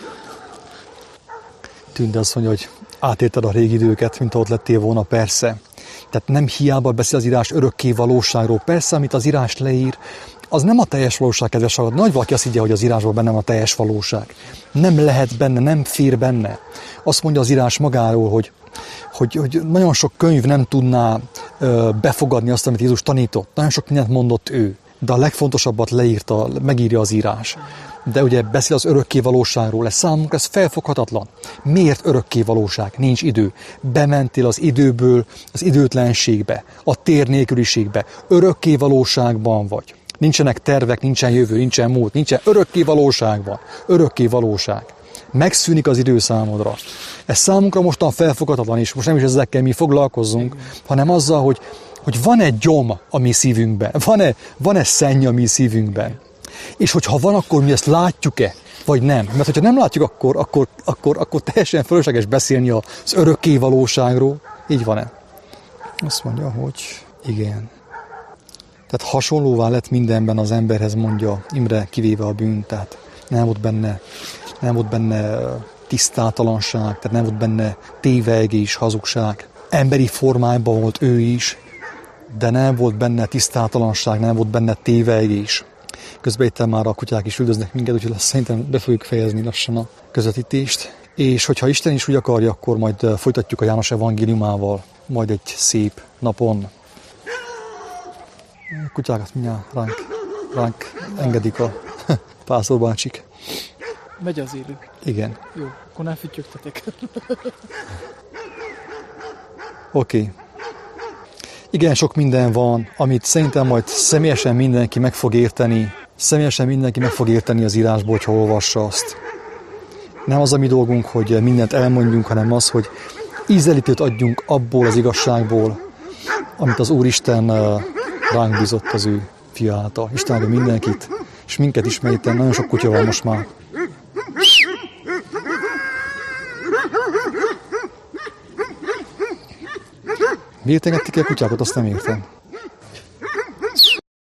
Tünde azt mondja, hogy átérted a régi időket, mint ott lettél volna, persze. Tehát nem hiába beszél az írás örökké valóságról. Persze, amit az írás leír, az nem a teljes valóság, kedves hallgató. Nagy valaki azt higgye, hogy az írásban benne van a teljes valóság. Nem lehet benne, nem fér benne. Azt mondja az írás magáról, hogy, hogy, hogy nagyon sok könyv nem tudná ö, befogadni azt, amit Jézus tanított. Nagyon sok mindent mondott ő, de a legfontosabbat leírta, megírja az írás. De ugye beszél az örökké valóságról, ez számunkra ez felfoghatatlan. Miért örökké valóság? Nincs idő. Bementél az időből az időtlenségbe, a tér nélküliségbe. Örökké valóságban vagy. Nincsenek tervek, nincsen jövő, nincsen múlt, nincsen örökké valóságban. Örökké valóság. Megszűnik az idő számodra. Ez számunkra mostan felfoghatatlan, és most nem is ezekkel mi foglalkozzunk, hanem azzal, hogy, hogy van egy gyom a mi szívünkben, van-e, van-e szenny a mi szívünkben. És hogyha van, akkor mi ezt látjuk-e, vagy nem? Mert hogyha nem látjuk, akkor, akkor, akkor, akkor teljesen fölösleges beszélni az örökké valóságról. Így van-e? Azt mondja, hogy igen. Tehát hasonlóvá lett mindenben az emberhez, mondja Imre, kivéve a bűnt, tehát nem volt benne nem volt benne tisztátalanság, tehát nem volt benne tévegés, hazugság. Emberi formájban volt ő is, de nem volt benne tisztátalanság, nem volt benne tévegés. Közben itt már a kutyák is üldöznek minket, úgyhogy szerintem be fogjuk fejezni lassan a közvetítést. És hogyha Isten is úgy akarja, akkor majd folytatjuk a János evangéliumával, majd egy szép napon. A kutyákat mindjárt ránk, ránk engedik a pásztorbácsik. Megy az élő. Igen. Jó, akkor nem füttyögtetek. Oké. Okay. Igen, sok minden van, amit szerintem majd személyesen mindenki meg fog érteni. Személyesen mindenki meg fog érteni az írásból, hogyha olvassa azt. Nem az a mi dolgunk, hogy mindent elmondjunk, hanem az, hogy ízelítőt adjunk abból az igazságból, amit az Úristen ránk bízott az ő fia által. Isten áldja mindenkit, és minket ismeriten, nagyon sok kutya van most már. Miért engedték el a kutyákat, azt nem értem.